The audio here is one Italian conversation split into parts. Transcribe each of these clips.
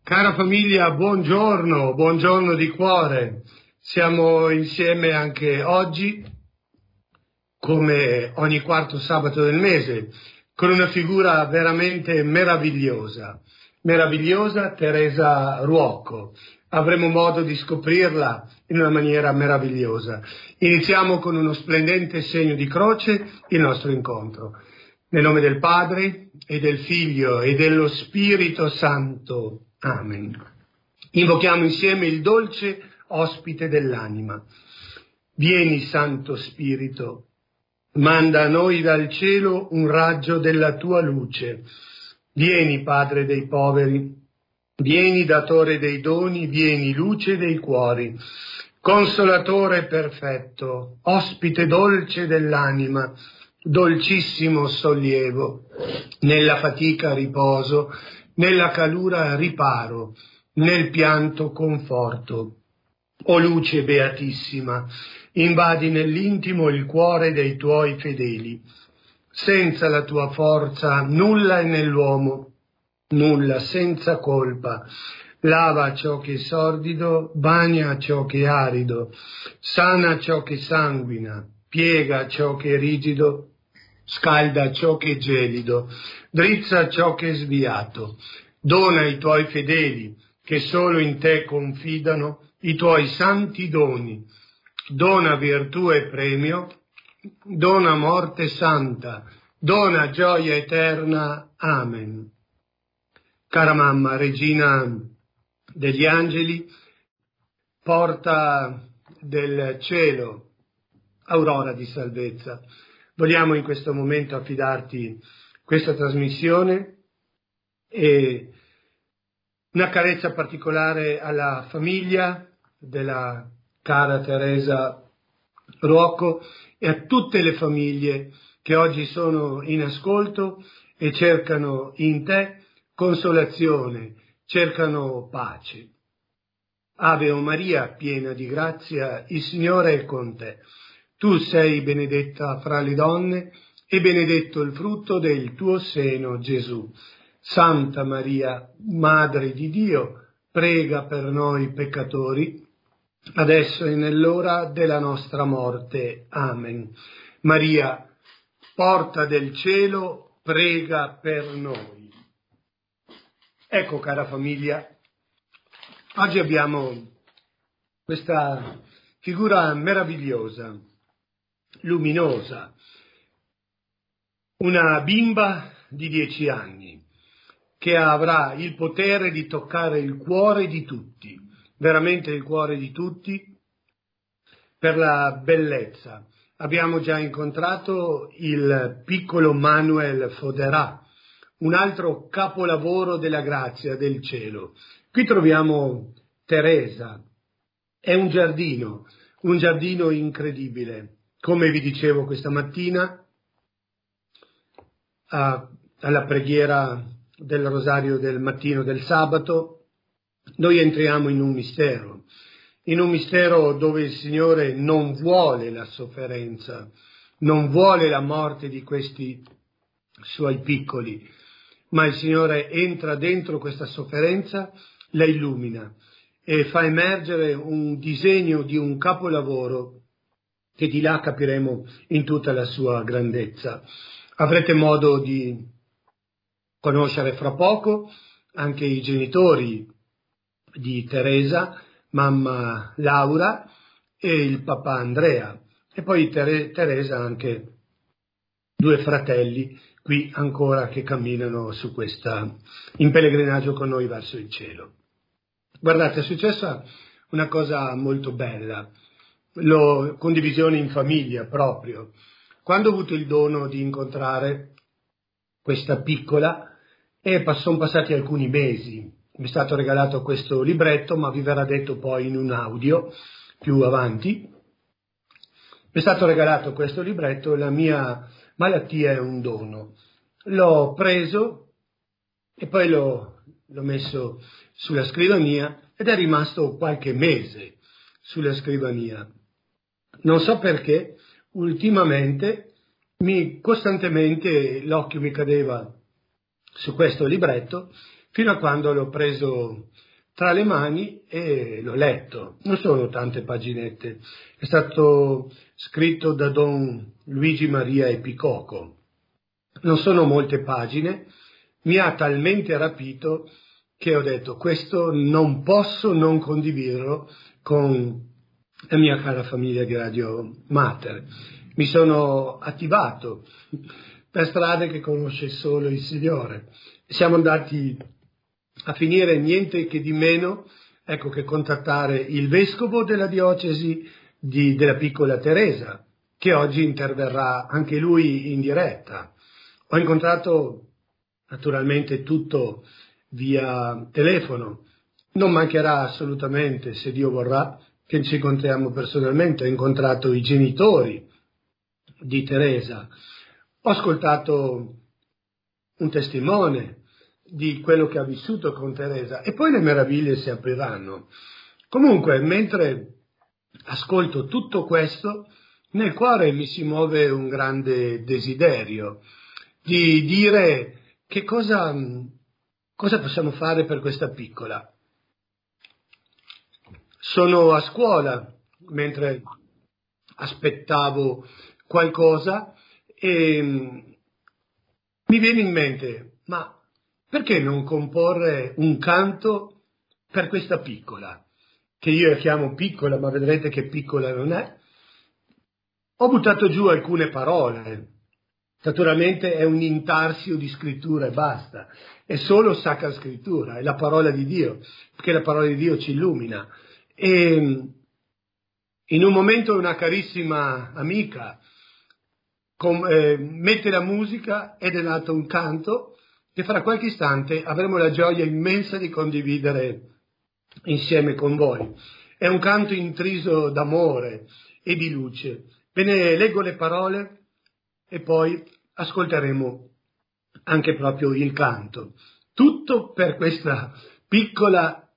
Cara famiglia, buongiorno di cuore. Siamo insieme anche oggi, come ogni quarto sabato del mese, con una figura veramente meravigliosa, Teresa Ruocco. Avremo modo di scoprirla in una maniera meravigliosa. Iniziamo con uno splendente segno di croce il nostro incontro. Nel nome del Padre, e del Figlio, e dello Spirito Santo. Amen. Invochiamo insieme il dolce ospite dell'anima. Vieni, Santo Spirito, manda a noi dal cielo un raggio della tua luce. Vieni, Padre dei poveri, vieni, datore dei doni, vieni, luce dei cuori, consolatore perfetto, ospite dolce dell'anima, dolcissimo sollievo, nella fatica riposo, nella calura riparo, nel pianto conforto. O luce beatissima, invadi nell'intimo il cuore dei tuoi fedeli. Senza la tua forza nulla è nell'uomo, nulla senza colpa. Lava ciò che è sordido, bagna ciò che è arido, sana ciò che sanguina, piega ciò che è rigido, scalda ciò che è gelido, drizza ciò che è sviato. Dona ai tuoi fedeli, che solo in te confidano, i tuoi santi doni. Dona virtù e premio, dona morte santa, dona gioia eterna. Amen. Cara mamma, regina degli angeli, porta del cielo, aurora di salvezza, vogliamo in questo momento affidarti questa trasmissione e una carezza particolare alla famiglia della cara Teresa Ruocco e a tutte le famiglie che oggi sono in ascolto e cercano in te consolazione, cercano pace. Ave o Maria, piena di grazia, il Signore è con te. Tu sei benedetta fra le donne e benedetto il frutto del tuo seno, Gesù. Santa Maria, Madre di Dio, prega per noi peccatori, adesso e nell'ora della nostra morte. Amen. Maria, porta del cielo, prega per noi. Ecco, cara famiglia, oggi abbiamo questa figura meravigliosa, luminosa, una bimba di 10 anni che avrà il potere di toccare il cuore di tutti, veramente il cuore di tutti, per la bellezza. Abbiamo già incontrato il piccolo Manuel Foderà, un altro capolavoro della grazia del cielo. Qui troviamo Teresa. È un giardino incredibile. Come vi dicevo questa mattina, alla preghiera del rosario del mattino del sabato, noi entriamo in un mistero dove il Signore non vuole la sofferenza, non vuole la morte di questi suoi piccoli, ma il Signore entra dentro questa sofferenza, la illumina e fa emergere un disegno di un capolavoro che di là capiremo in tutta la sua grandezza. Avrete modo di conoscere fra poco anche i genitori di Teresa, mamma Laura e il papà Andrea, e poi Teresa anche 2 fratelli qui ancora che camminano su in pellegrinaggio con noi verso il cielo. Guardate, è successa una cosa molto bella, condivisione in famiglia proprio. Quando ho avuto il dono di incontrare questa piccola, sono passati alcuni mesi, mi è stato regalato questo libretto, ma vi verrà detto poi in un audio più avanti. Mi è stato regalato questo libretto e la mia malattia è un dono. L'ho preso e poi l'ho messo sulla scrivania ed è rimasto qualche mese sulla scrivania. Non so perché, ultimamente, costantemente l'occhio mi cadeva su questo libretto fino a quando l'ho preso tra le mani e l'ho letto. Non sono tante paginette, è stato scritto da Don Luigi Maria Epicoco. Non sono molte pagine, mi ha talmente rapito che ho detto questo non posso non condividerlo con la mia cara famiglia di Radio Mater. Mi sono attivato per strade che conosce solo il Signore. Siamo andati a finire niente che di meno, ecco, che contattare il vescovo della diocesi della Piccola Teresa, che oggi interverrà anche lui in diretta. Ho incontrato naturalmente tutto via telefono, non mancherà assolutamente, se Dio vorrà, che ci incontriamo personalmente. Ho incontrato i genitori di Teresa, ho ascoltato un testimone di quello che ha vissuto con Teresa e poi le meraviglie si apriranno. Comunque, mentre ascolto tutto questo, nel cuore mi si muove un grande desiderio di dire che cosa possiamo fare per questa piccola. Sono a scuola mentre aspettavo qualcosa e mi viene in mente, ma perché non comporre un canto per questa piccola, che io la chiamo piccola, ma vedrete che piccola non è? Ho buttato giù alcune parole, naturalmente è un intarsio di scrittura e basta, è solo Sacra Scrittura, è la parola di Dio, perché la parola di Dio ci illumina. E in un momento una carissima amica mette la musica ed è nato un canto che fra qualche istante avremo la gioia immensa di condividere insieme con voi. È un canto intriso d'amore e di luce. Ve ne leggo le parole e poi ascolteremo anche proprio il canto. Tutto per questa piccola,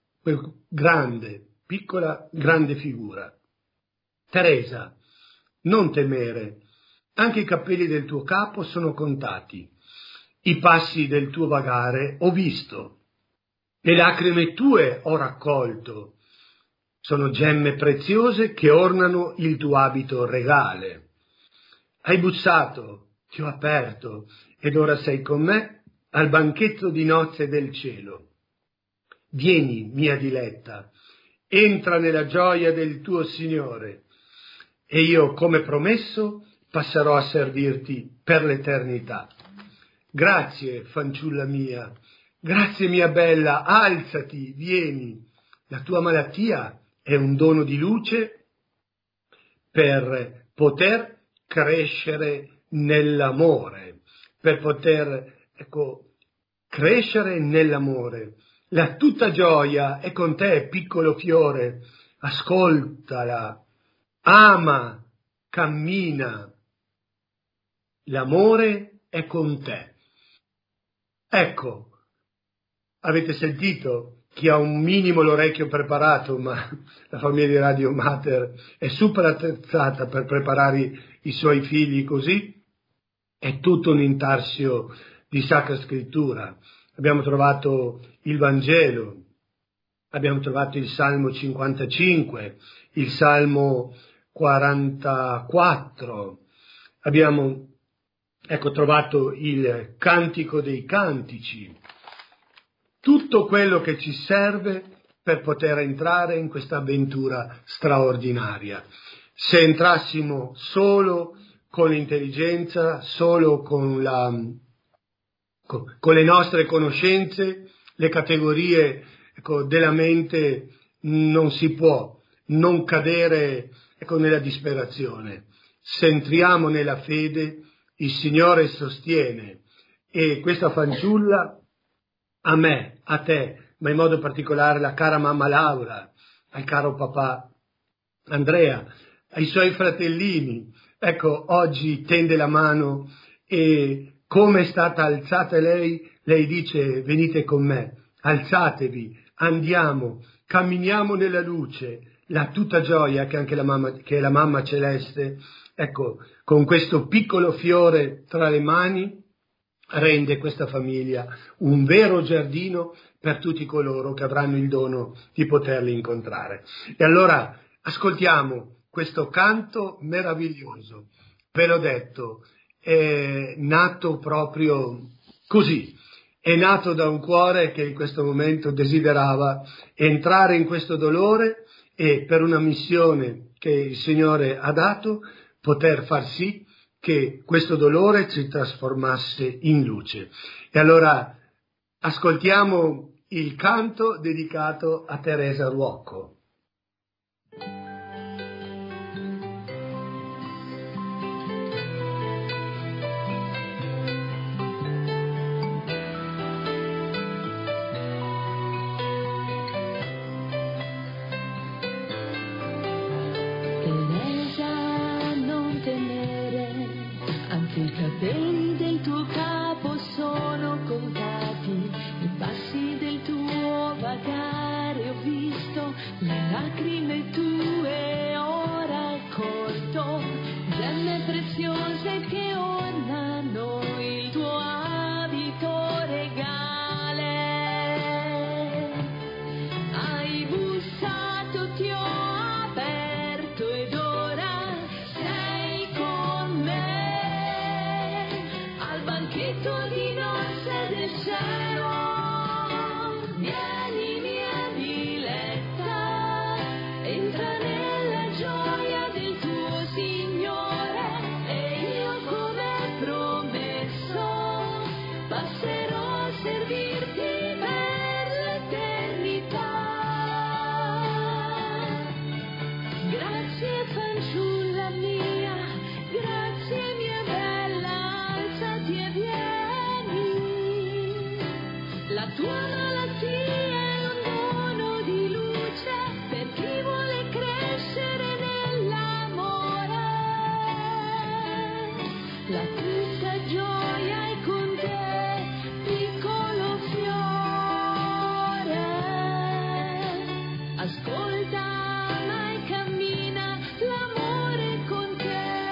grande figura. Teresa, non temere, anche i capelli del tuo capo sono contati, i passi del tuo vagare ho visto, le lacrime tue ho raccolto, sono gemme preziose che ornano il tuo abito regale. Hai bussato, ti ho aperto, ed ora sei con me al banchetto di nozze del cielo. Vieni, mia diletta, entra nella gioia del tuo Signore, e io, come promesso, passerò a servirti per l'eternità. Grazie, fanciulla mia, grazie mia bella, alzati, vieni. La tua malattia è un dono di luce per poter crescere nell'amore, per poter, crescere nell'amore. La tutta gioia è con te, piccolo fiore, ascoltala, ama, cammina. L'amore è con te. Ecco, avete sentito? Chi ha un minimo l'orecchio preparato, ma la famiglia di Radio Mater è super attrezzata per preparare i suoi figli così, è tutto un intarsio di Sacra Scrittura. Abbiamo trovato il Vangelo, abbiamo trovato il Salmo 55, il Salmo 44, abbiamo trovato il Cantico dei Cantici, tutto quello che ci serve per poter entrare in questa avventura straordinaria. Se entrassimo solo con l'intelligenza, solo con le nostre conoscenze, le categorie della mente, non si può non cadere nella disperazione. Se entriamo nella fede, il Signore sostiene, e questa fanciulla, a me, a te, ma in modo particolare la cara mamma Laura, al caro papà Andrea, ai suoi fratellini, oggi tende la mano e come è stata alzata lei dice: venite con me, alzatevi, andiamo, camminiamo nella luce, la tutta gioia che anche che è la mamma celeste, con questo piccolo fiore tra le mani, rende questa famiglia un vero giardino per tutti coloro che avranno il dono di poterli incontrare. E allora ascoltiamo questo canto meraviglioso. Ve l'ho detto, è nato proprio così, è nato da un cuore che in questo momento desiderava entrare in questo dolore e per una missione che il Signore ha dato poter far sì che questo dolore si trasformasse in luce. E allora ascoltiamo il canto dedicato a Teresa Ruocco. Teresa, non temere, anzi i capelli del tuo capo sono contati, i passi del tuo vagare ho visto, le lacrime tue ho raccolto, gemme preziose che ornano il tuo abito regale. Hai bussato, ti ho aperto ed ora sei con me al banchetto di nozze del cielo. Vieni mia diletta, entra nella gioia del tuo Signore e io come promesso passerò a servirti per l'eternità. Grazie fanciulla mia, grazie mia bella, alzati e vieni. La tua malattia è un dono di luce per chi vuole crescere nell'amore. La tutta gioia è con te, piccolo fiore. Ascolta, mai cammina l'amore con te.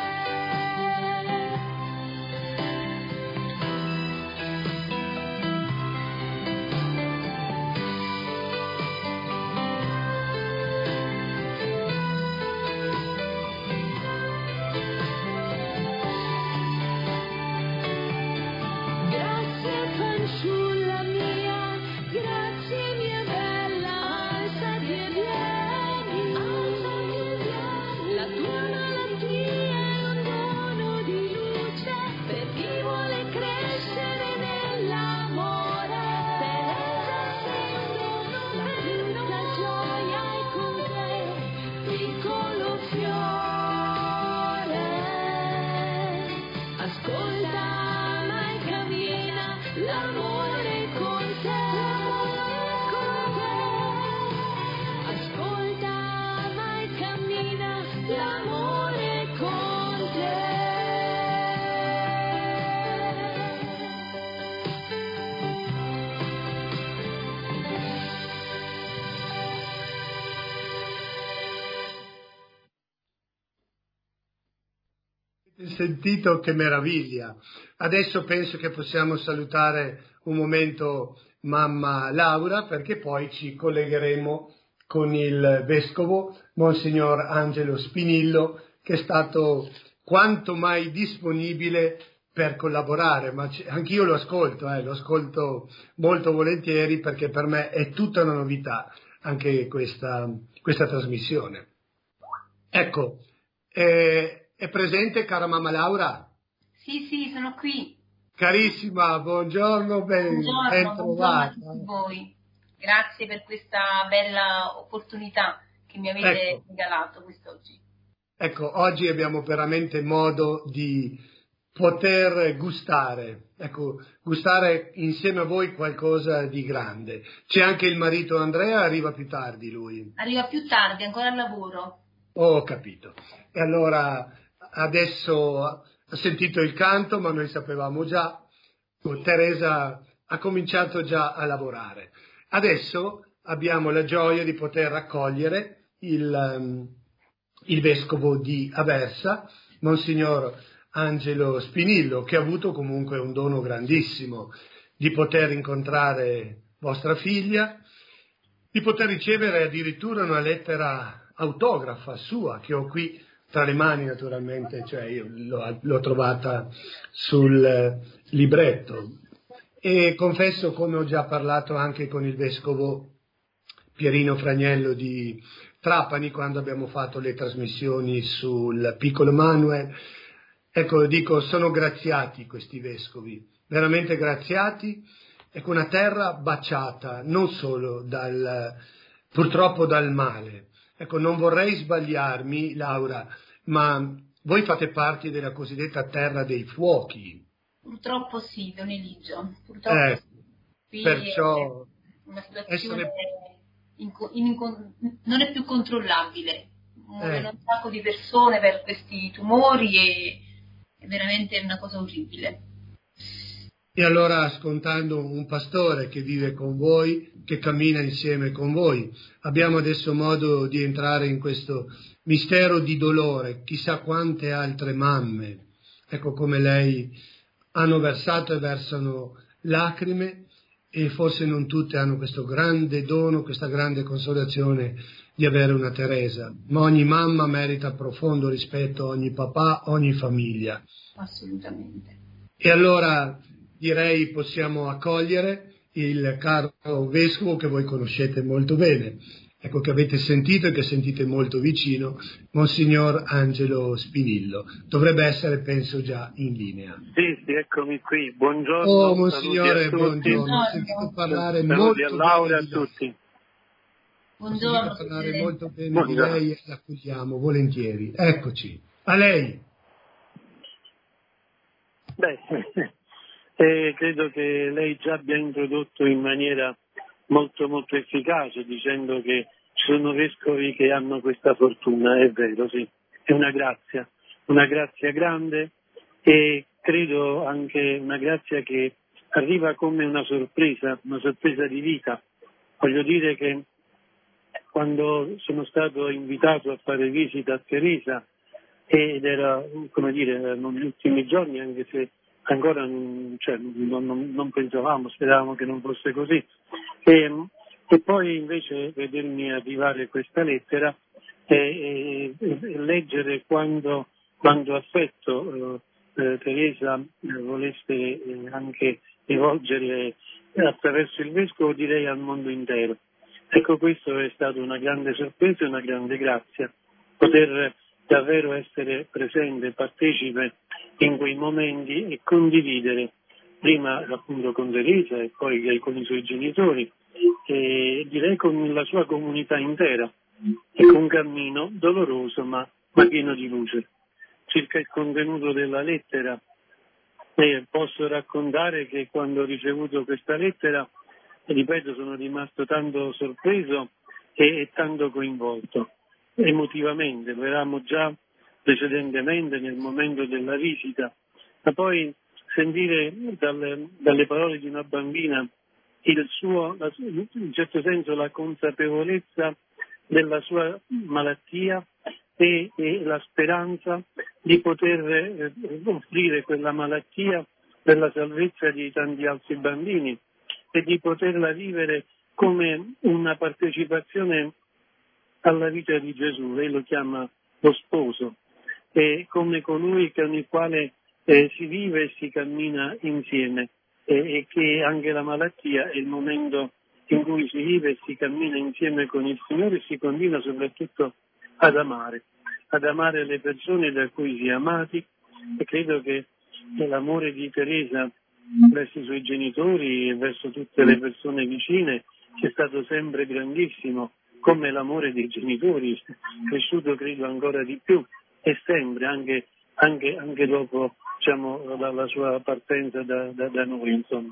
Grazie fanciulla mia, grazie mia bella, alzati e vieni. La tua malattia è un dono di luce per chi vuole crescere nell'amore. Teresa sei un dono, la tutta gioia è con te, piccolo fiore. Ascolta, mai cammina l'amore con te. Ascolta, mai cammina l'amore con te. Avete sentito che meraviglia? Adesso penso che possiamo salutare un momento mamma Laura perché poi ci collegheremo con il vescovo Monsignor Angelo Spinillo che è stato quanto mai disponibile per collaborare, ma anch'io lo ascolto molto volentieri perché per me è tutta una novità anche questa trasmissione. Ecco, è presente cara mamma Laura? Sì, sono qui. Carissima, buongiorno, ben Buongiorno a trovata. tutti voi. Grazie per questa bella opportunità che mi avete regalato quest'oggi. Ecco, oggi abbiamo veramente modo di poter gustare insieme a voi qualcosa di grande. C'è anche il marito Andrea, arriva più tardi lui. Arriva più tardi, ancora al lavoro. Ho capito. E allora adesso ha sentito il canto, ma noi sapevamo già, Teresa ha cominciato già a lavorare. Adesso abbiamo la gioia di poter accogliere il vescovo di Aversa, Monsignor Angelo Spinillo, che ha avuto comunque un dono grandissimo di poter incontrare vostra figlia, di poter ricevere addirittura una lettera autografa sua, che ho qui tra le mani naturalmente, cioè io l'ho trovata sul libretto. E confesso, come ho già parlato anche con il vescovo Pierino Fragnello di Trapani, quando abbiamo fatto le trasmissioni sul piccolo Manuel, ecco, dico, sono graziati questi vescovi, veramente graziati, ecco, una terra baciata, non solo purtroppo dal male. Ecco, non vorrei sbagliarmi, Laura, ma voi fate parte della cosiddetta terra dei fuochi. Purtroppo sì, Don Eligio. Purtroppo qui perciò è una situazione non è più controllabile. Muoiono un sacco di persone per questi tumori e è veramente una cosa orribile. E allora, ascoltando un pastore che vive con voi, che cammina insieme con voi, abbiamo adesso modo di entrare in questo mistero di dolore. Chissà quante altre mamme, ecco come lei, hanno versato e versano lacrime, e forse non tutte hanno questo grande dono, questa grande consolazione di avere una Teresa, ma ogni mamma merita profondo rispetto, ogni papà, ogni famiglia. Assolutamente. E allora direi possiamo accogliere il caro vescovo che voi conoscete molto bene, ecco, che avete sentito e che sentite molto vicino, Monsignor Angelo Spinillo. Dovrebbe essere, penso, già in linea. Sì, eccomi qui. Buongiorno. Oh, Monsignore, buongiorno. Ho sentito parlare Saluti molto a Laura bene e a di lei. tutti. Buongiorno. Ho sentito parlare molto bene Buongiorno. di lei e l'accogliamo volentieri. Eccoci. A lei. Credo che lei già abbia introdotto in maniera molto molto efficace, dicendo che ci sono vescovi che hanno questa fortuna. È vero, sì, è una grazia grande, e credo anche una grazia che arriva come una sorpresa di vita. Voglio dire che quando sono stato invitato a fare visita a Teresa, ed era, come dire, erano gli ultimi giorni, anche se ancora non pensavamo, speravamo che non fosse così, e poi invece vedermi arrivare questa lettera e leggere quando affetto Teresa volesse anche rivolgere attraverso il vescovo, direi, al mondo intero. Ecco, questo è stato una grande sorpresa e una grande grazia, poter davvero essere presente, partecipe in quei momenti e condividere, prima appunto con Teresa e poi con i suoi genitori, e direi con la sua comunità intera. È un cammino doloroso ma pieno di luce. Circa il contenuto della lettera, posso raccontare che quando ho ricevuto questa lettera, ripeto, sono rimasto tanto sorpreso e tanto coinvolto emotivamente. Lo eravamo già precedentemente nel momento della visita, ma poi sentire dalle parole di una bambina in un certo senso la consapevolezza della sua malattia e la speranza di poter offrire quella malattia per la salvezza di tanti altri bambini e di poterla vivere come una partecipazione alla vita di Gesù. Lei lo chiama lo sposo, e come colui con il quale si vive e si cammina insieme, e che anche la malattia è il momento in cui si vive e si cammina insieme con il Signore e si continua soprattutto ad amare le persone da cui si è amati. E credo che l'amore di Teresa verso i suoi genitori e verso tutte le persone vicine sia stato sempre grandissimo, come l'amore dei genitori, cresciuto credo ancora di più, e sempre, anche dopo, diciamo, la sua partenza da noi, insomma.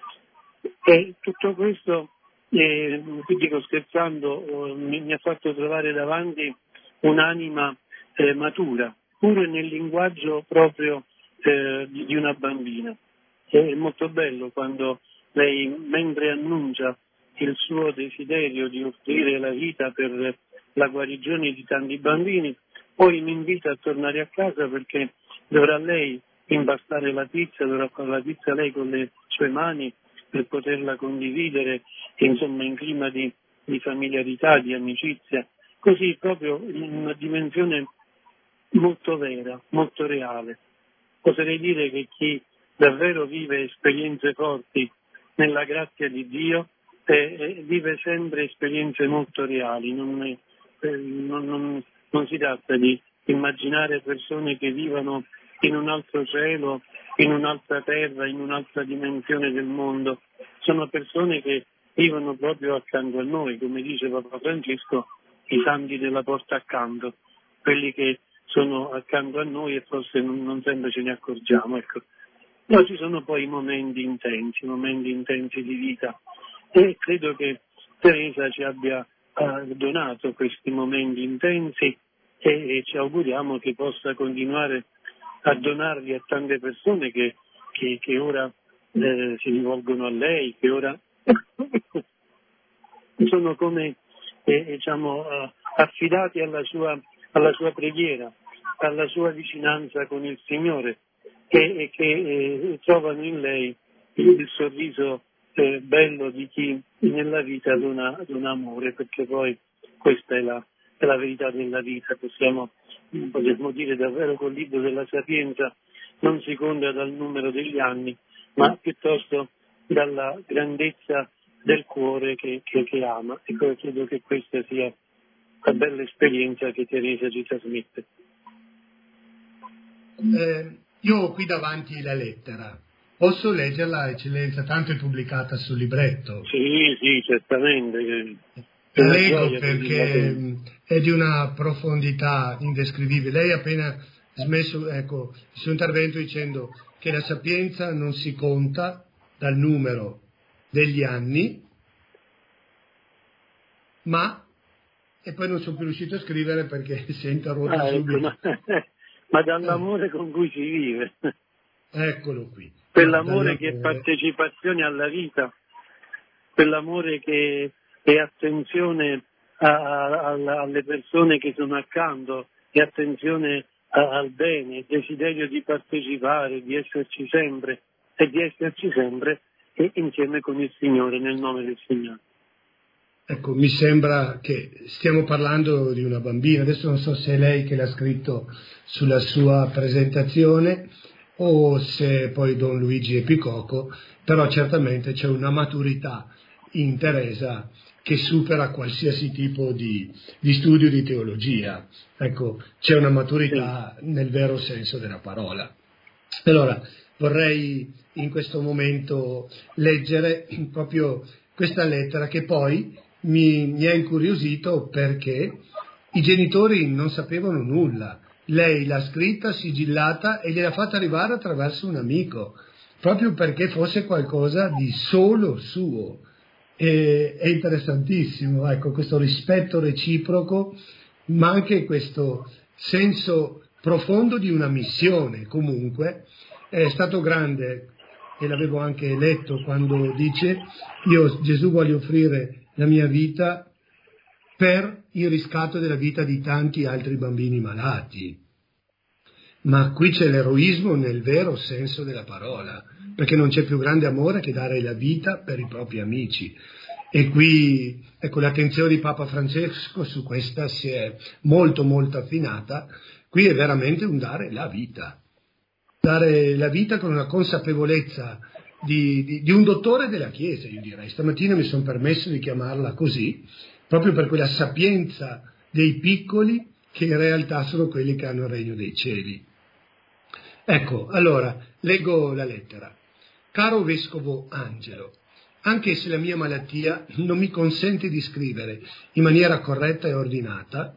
E tutto questo, dico scherzando, mi ha fatto trovare davanti un'anima matura, pure nel linguaggio proprio di una bambina. È molto bello quando lei, mentre annuncia il suo desiderio di offrire la vita per la guarigione di tanti bambini, poi mi invita a tornare a casa perché dovrà lei impastare la pizza, dovrà fare la pizza lei con le sue mani per poterla condividere, insomma, in clima di familiarità, di amicizia, così proprio in una dimensione molto vera, molto reale. Oserei dire che chi davvero vive esperienze forti nella grazia di Dio vive sempre esperienze molto reali, non si tratta di immaginare persone che vivano in un altro cielo, in un'altra terra, in un'altra dimensione del mondo. Sono persone che vivono proprio accanto a noi, come dice Papa Francesco, i santi della porta accanto, quelli che sono accanto a noi e forse non sempre ce ne accorgiamo. Ecco. Ma ci sono poi momenti intensi di vita, e credo che Teresa ci abbia donato questi momenti intensi e ci auguriamo che possa continuare a donarli a tante persone che ora si rivolgono a lei, che ora sono come affidati alla sua preghiera, alla sua vicinanza con il Signore, e che trovano in lei il sorriso bello di chi nella vita dona amore, perché poi questa è la verità della vita. Potremmo dire davvero col libro della Sapienza, non si conta dal numero degli anni, ma piuttosto dalla grandezza del cuore che ama. E credo che questa sia la bella esperienza che Teresa ci trasmette. Io ho qui davanti la lettera. Posso leggerla, Eccellenza? Tanto è pubblicata sul libretto. Sì, certamente. La leggo perché è di una profondità indescrivibile. Lei ha appena smesso il suo intervento dicendo che la sapienza non si conta dal numero degli anni, e poi non sono più riuscito a scrivere perché si è interrotto subito. Ma dall'amore con cui si vive. Eccolo qui. Quell'amore che è partecipazione alla vita, quell'amore che è attenzione alle persone che sono accanto, è attenzione al bene, desiderio di partecipare, di esserci sempre insieme con il Signore, nel nome del Signore. Ecco, mi sembra che stiamo parlando di una bambina. Adesso non so se è lei che l'ha scritto sulla sua presentazione o se poi Don Luigi Epicoco, però certamente c'è una maturità in Teresa che supera qualsiasi tipo di studio di teologia. Ecco, c'è una maturità nel vero senso della parola. Allora, vorrei in questo momento leggere proprio questa lettera che poi mi ha incuriosito perché i genitori non sapevano nulla. Lei l'ha scritta, sigillata e gliel'ha fatta arrivare attraverso un amico, proprio perché fosse qualcosa di solo suo. È interessantissimo, ecco, questo rispetto reciproco, ma anche questo senso profondo di una missione. Comunque è stato grande, e l'avevo anche letto quando dice: io Gesù voglio offrire la mia vita per il riscatto della vita di tanti altri bambini malati. Ma qui c'è l'eroismo nel vero senso della parola, perché non c'è più grande amore che dare la vita per i propri amici. E qui, ecco, l'attenzione di Papa Francesco su questa si è molto molto affinata. Qui è veramente un dare la vita con una consapevolezza di un dottore della Chiesa, io direi. Stamattina mi sono permesso di chiamarla così, proprio per quella sapienza dei piccoli che in realtà sono quelli che hanno il regno dei cieli. Ecco, allora, leggo la lettera. Caro Vescovo Angelo, anche se la mia malattia non mi consente di scrivere in maniera corretta e ordinata,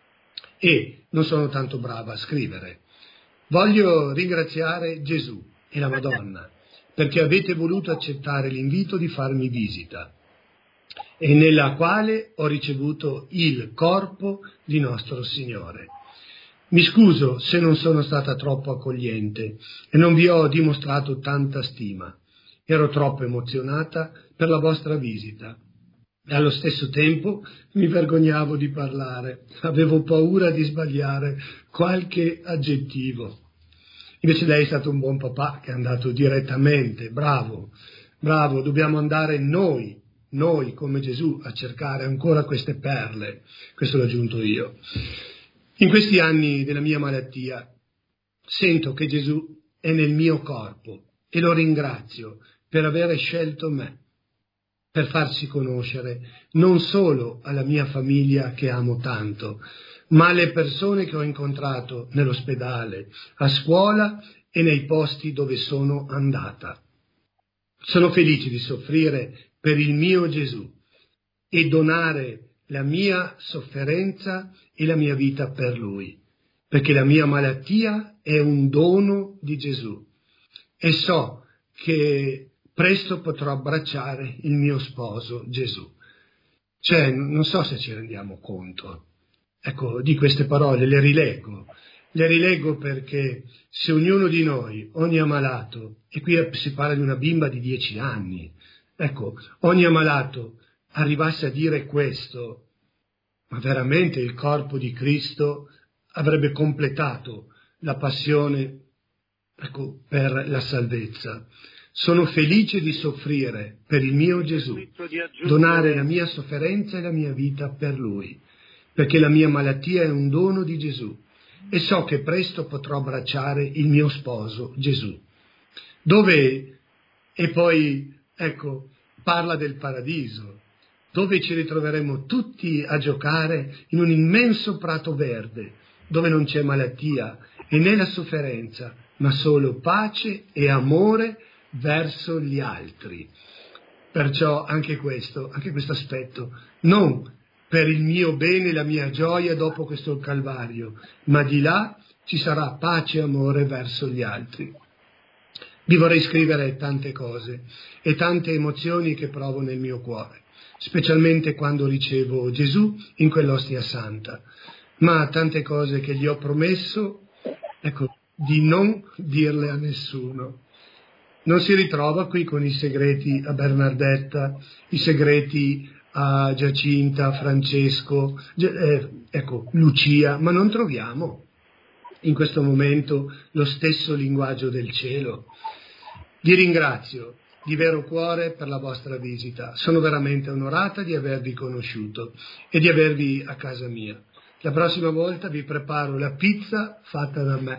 e non sono tanto brava a scrivere, voglio ringraziare Gesù e la Madonna perché avete voluto accettare l'invito di farmi visita, e nella quale ho ricevuto il corpo di nostro Signore. Mi scuso se non sono stata troppo accogliente e non vi ho dimostrato tanta stima. Ero troppo emozionata per la vostra visita e allo stesso tempo mi vergognavo di parlare. Avevo paura di sbagliare qualche aggettivo. Invece lei è stato un buon papà che è andato direttamente, bravo, dobbiamo andare noi come Gesù a cercare ancora queste perle, questo l'ho aggiunto io. In questi anni della mia malattia sento che Gesù è nel mio corpo e lo ringrazio per aver scelto me, per farsi conoscere non solo alla mia famiglia che amo tanto, ma alle persone che ho incontrato nell'ospedale, a scuola e nei posti dove sono andata. Sono felice di soffrire per il mio Gesù e donare la mia sofferenza e la mia vita per Lui, perché la mia malattia è un dono di Gesù e so che presto potrò abbracciare il mio sposo Gesù. Cioè, non so se ci rendiamo conto, ecco, di queste parole, le rileggo perché se ognuno di noi, ogni ammalato, e qui si parla di una bimba di 10 anni, ecco, ogni ammalato arrivasse a dire questo, ma veramente il corpo di Cristo avrebbe completato la passione, ecco, per la salvezza. Sono felice di soffrire per il mio Gesù, donare la mia sofferenza e la mia vita per Lui, perché la mia malattia è un dono di Gesù e so che presto potrò abbracciare il mio sposo Gesù. Dove, e poi, ecco, parla del paradiso, dove ci ritroveremo tutti a giocare in un immenso prato verde, dove non c'è malattia e né la sofferenza, ma solo pace e amore verso gli altri. Perciò anche questo aspetto, non per il mio bene e la mia gioia dopo questo calvario, ma di là ci sarà pace e amore verso gli altri. Vi vorrei scrivere tante cose e tante emozioni che provo nel mio cuore, specialmente quando ricevo Gesù in quell'ostia santa, ma tante cose che gli ho promesso, ecco, di non dirle a nessuno. Non si ritrova qui con i segreti a Bernardetta, i segreti a Giacinta, Francesco, ecco, Lucia, ma non troviamo in questo momento lo stesso linguaggio del cielo. Vi ringrazio di vero cuore per la vostra visita. Sono veramente onorata di avervi conosciuto e di avervi a casa mia. La prossima volta vi preparo la pizza fatta da me.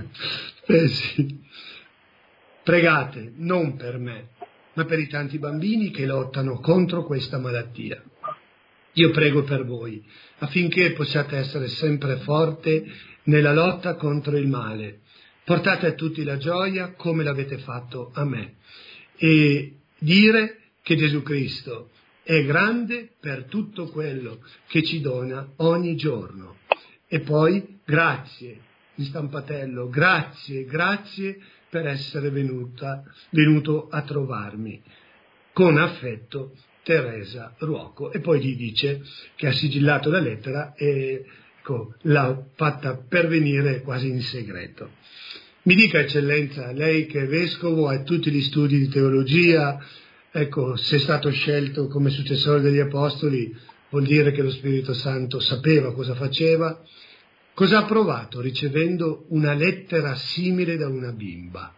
Sì. Pregate, non per me, ma per i tanti bambini che lottano contro questa malattia. Io prego per voi, affinché possiate essere sempre forte nella lotta contro il male. Portate a tutti la gioia come l'avete fatto a me. E dire che Gesù Cristo è grande per tutto quello che ci dona ogni giorno. E poi grazie di Stampatello, grazie per essere venuto a trovarmi. Con affetto, Teresa Ruoco. E poi gli dice che ha sigillato la lettera e l'ha fatta pervenire quasi in segreto. Mi dica, eccellenza, lei che è vescovo, ha tutti gli studi di teologia, ecco, se è stato scelto come successore degli apostoli, vuol dire che lo Spirito Santo sapeva cosa faceva. Cosa ha provato ricevendo una lettera simile da una bimba?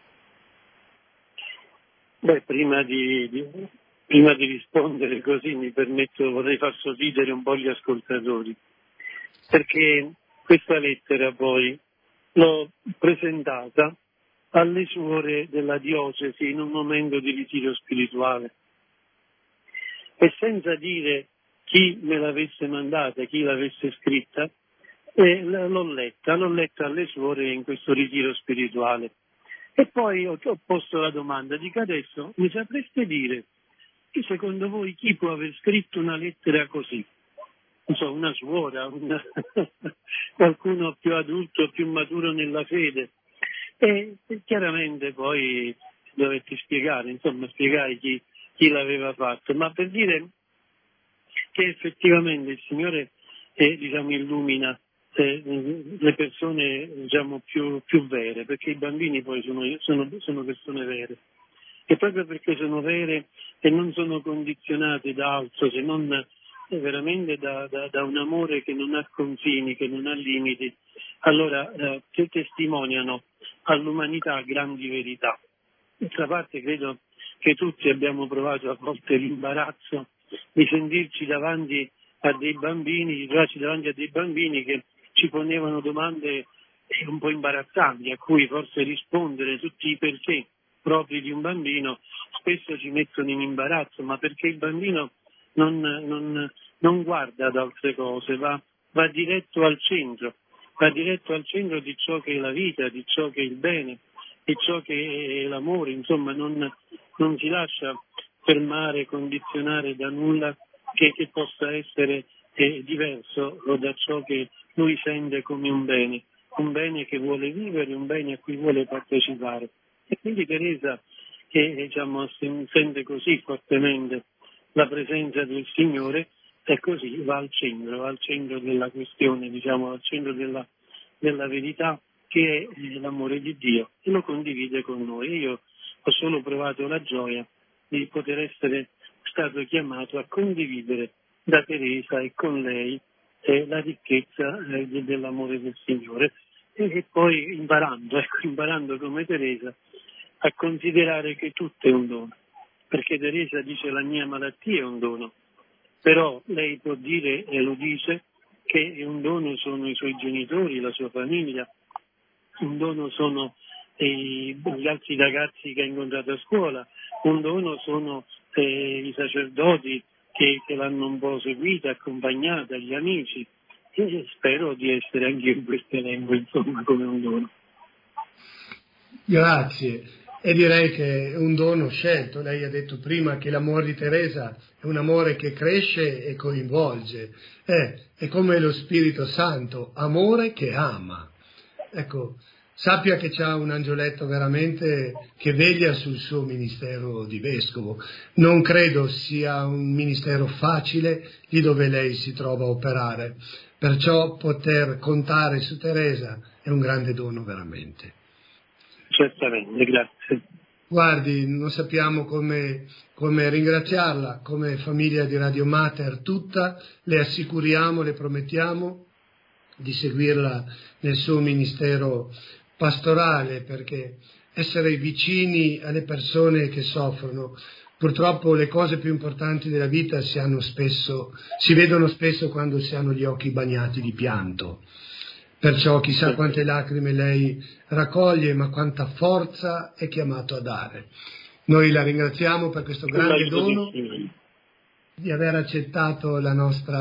Beh, prima di rispondere così vorrei far sorridere un po' gli ascoltatori, perché questa lettera poi l'ho presentata alle suore della diocesi in un momento di ritiro spirituale e senza dire chi me l'avesse mandata, chi l'avesse scritta, l'ho letta alle suore in questo ritiro spirituale. E poi ho posto la domanda, dico adesso mi sapreste dire che secondo voi chi può aver scritto una lettera così? Non so, una suora, qualcuno più adulto, più maturo nella fede. E chiaramente poi dovete spiegare chi l'aveva fatto, ma per dire che effettivamente il Signore illumina le persone più vere, perché i bambini poi sono persone vere, e proprio perché sono vere e non sono condizionate da altro se non veramente da un amore che non ha confini, che non ha limiti, allora che testimoniano all'umanità grandi verità. D'altra parte credo che tutti abbiamo provato a volte l'imbarazzo di sentirci davanti a dei bambini, di trovarci davanti a dei bambini che ci ponevano domande un po' imbarazzanti, a cui forse rispondere tutti i perché propri di un bambino spesso ci mettono in imbarazzo, ma perché il bambino non guarda ad altre cose, va diretto al centro di ciò che è la vita, di ciò che è il bene, di ciò che è l'amore, insomma non si lascia fermare, condizionare da nulla che possa essere diverso da ciò che lui sente come un bene che vuole vivere, un bene a cui vuole partecipare. E quindi Teresa, che sente così fortemente la presenza del Signore, e così va al centro della questione, al centro della verità, che è l'amore di Dio, e lo condivide con noi. Io ho solo provato la gioia di poter essere stato chiamato a condividere da Teresa e con lei la ricchezza dell'amore del Signore, e poi imparando come Teresa a considerare che tutto è un dono, perché Teresa dice la mia malattia è un dono, però lei può dire, e lo dice, che un dono sono i suoi genitori, la sua famiglia, un dono sono gli altri ragazzi che ha incontrato a scuola, un dono sono i sacerdoti che l'hanno un po' seguita, accompagnata, gli amici, e spero di essere anche in questo elenco, insomma, come un dono. Grazie. E direi che è un dono scelto. Lei ha detto prima che l'amore di Teresa è un amore che cresce e coinvolge. È come lo Spirito Santo, amore che ama. Ecco, sappia che c'ha un angioletto veramente che veglia sul suo ministero di vescovo. Non credo sia un ministero facile lì dove lei si trova a operare. Perciò poter contare su Teresa è un grande dono veramente. Certamente, grazie. Guardi, non sappiamo come ringraziarla, come famiglia di Radio Mater tutta, le assicuriamo, le promettiamo di seguirla nel suo ministero pastorale, perché essere vicini alle persone che soffrono, purtroppo le cose più importanti della vita si vedono spesso quando si hanno gli occhi bagnati di pianto. Perciò chissà quante lacrime lei raccoglie, ma quanta forza è chiamato a dare. Noi la ringraziamo per questo grande dono di aver accettato il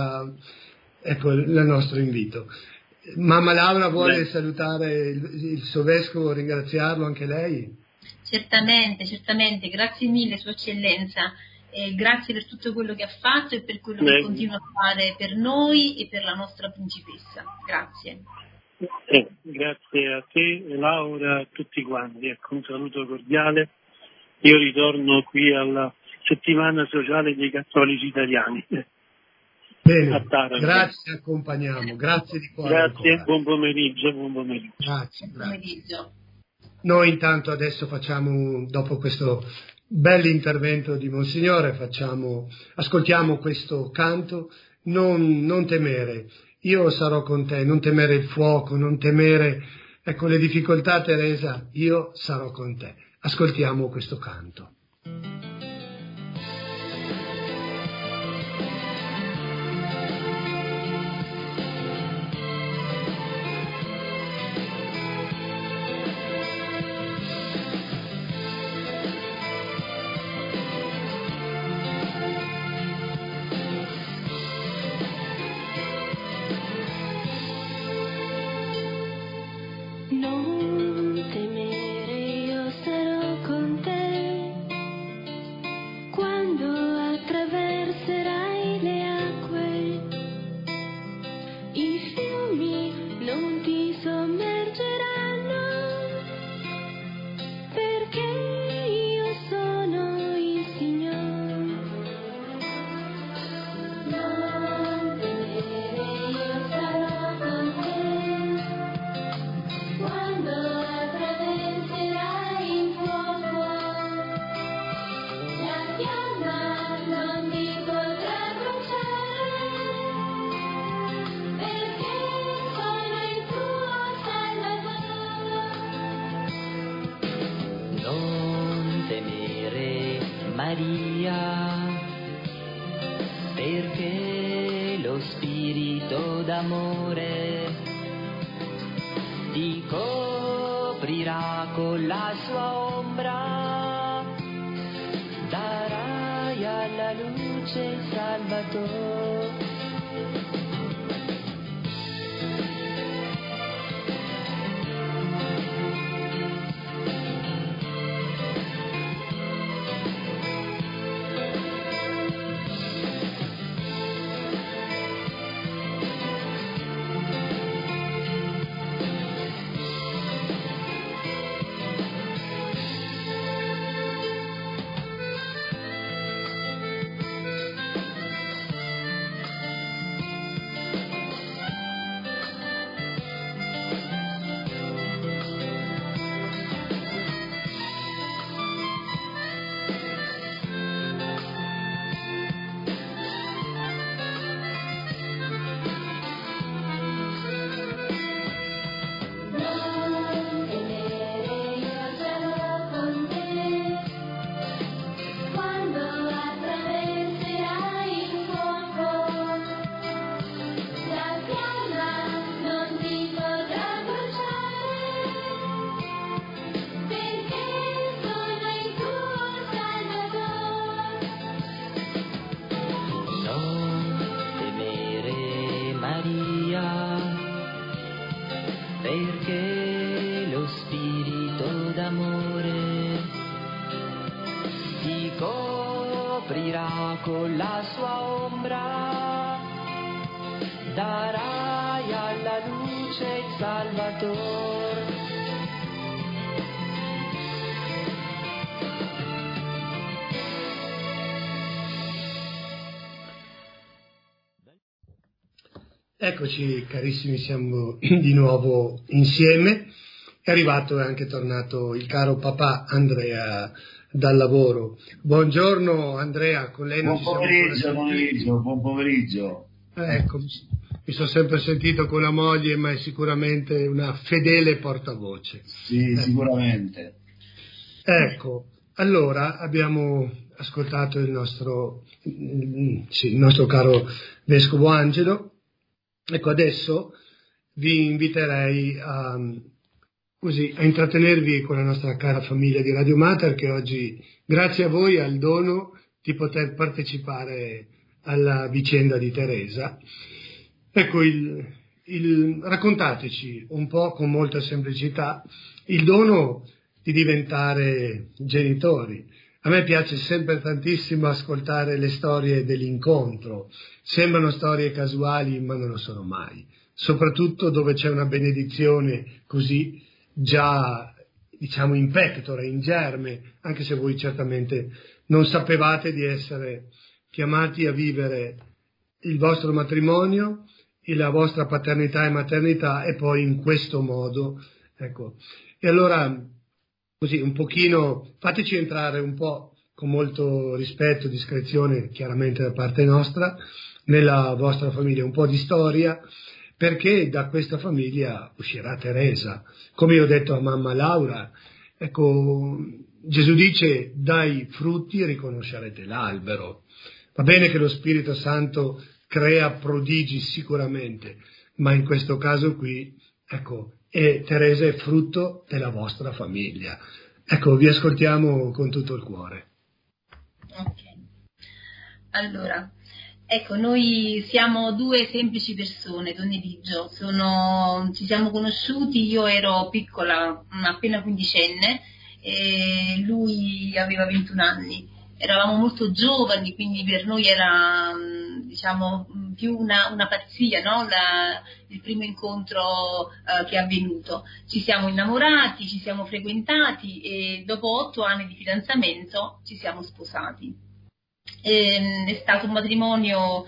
nostro invito. Mamma Laura vuole salutare il suo vescovo, ringraziarlo anche lei? Certamente, grazie mille Sua Eccellenza, grazie per tutto quello che ha fatto e per quello che continua a fare per noi e per la nostra principessa. Grazie. Grazie a te, Laura, a tutti quanti. Ecco, un saluto cordiale. Io ritorno qui alla settimana sociale dei cattolici italiani. Bene, grazie, accompagniamo, grazie di cuore. Grazie, ancora. buon pomeriggio. Grazie. Noi intanto adesso dopo questo bell'intervento di Monsignore, ascoltiamo questo canto, non temere, io sarò con te, non temere il fuoco, non temere, le difficoltà, Teresa, io sarò con te. Ascoltiamo questo canto. Non temere, io sarò con te. Maria, perché lo spirito d'amore ti coprirà con la sua ombra, darai alla luce il Salvatore. Perché lo spirito d'amore ti coprirà con la sua ombra, darai alla luce il Salvatore. Eccoci carissimi, siamo di nuovo insieme. È arrivato e anche tornato il caro papà Andrea dal lavoro. Buongiorno Andrea, con lei non buon pomeriggio, buon pomeriggio. Ecco, mi sono sempre sentito con la moglie, ma è sicuramente una fedele portavoce. Sì, sicuramente. Ecco, allora abbiamo ascoltato il nostro caro Vescovo Angelo. Ecco, adesso vi inviterei a intrattenervi con la nostra cara famiglia di Radio Mater, che oggi, grazie a voi, ha il dono di poter partecipare alla vicenda di Teresa. Ecco, raccontateci un po', con molta semplicità, il dono di diventare genitori. A me piace sempre tantissimo ascoltare le storie dell'incontro. Sembrano storie casuali, ma non lo sono mai. Soprattutto dove c'è una benedizione così già, diciamo, in pectore, in germe, anche se voi certamente non sapevate di essere chiamati a vivere il vostro matrimonio, la vostra paternità e maternità, e poi in questo modo, ecco. E allora, così un pochino, fateci entrare un po', con molto rispetto, discrezione chiaramente da parte nostra, nella vostra famiglia, un po' di storia, perché da questa famiglia uscirà Teresa. Come io ho detto a mamma Laura, ecco, Gesù dice: dai frutti riconoscerete l'albero. Va bene che lo Spirito Santo crea prodigi sicuramente, ma in questo caso qui, ecco, Teresa è frutto della vostra famiglia. Ecco, vi ascoltiamo con tutto il cuore. Ok, allora, ecco, noi siamo due semplici persone, Don Eligio. Ci siamo conosciuti, io ero piccola, appena quindicenne, e lui aveva 21 anni. Eravamo molto giovani, quindi per noi era, diciamo, più una pazzia, no? Il primo incontro che è avvenuto. Ci siamo innamorati, ci siamo frequentati e dopo 8 anni di fidanzamento ci siamo sposati. È stato un matrimonio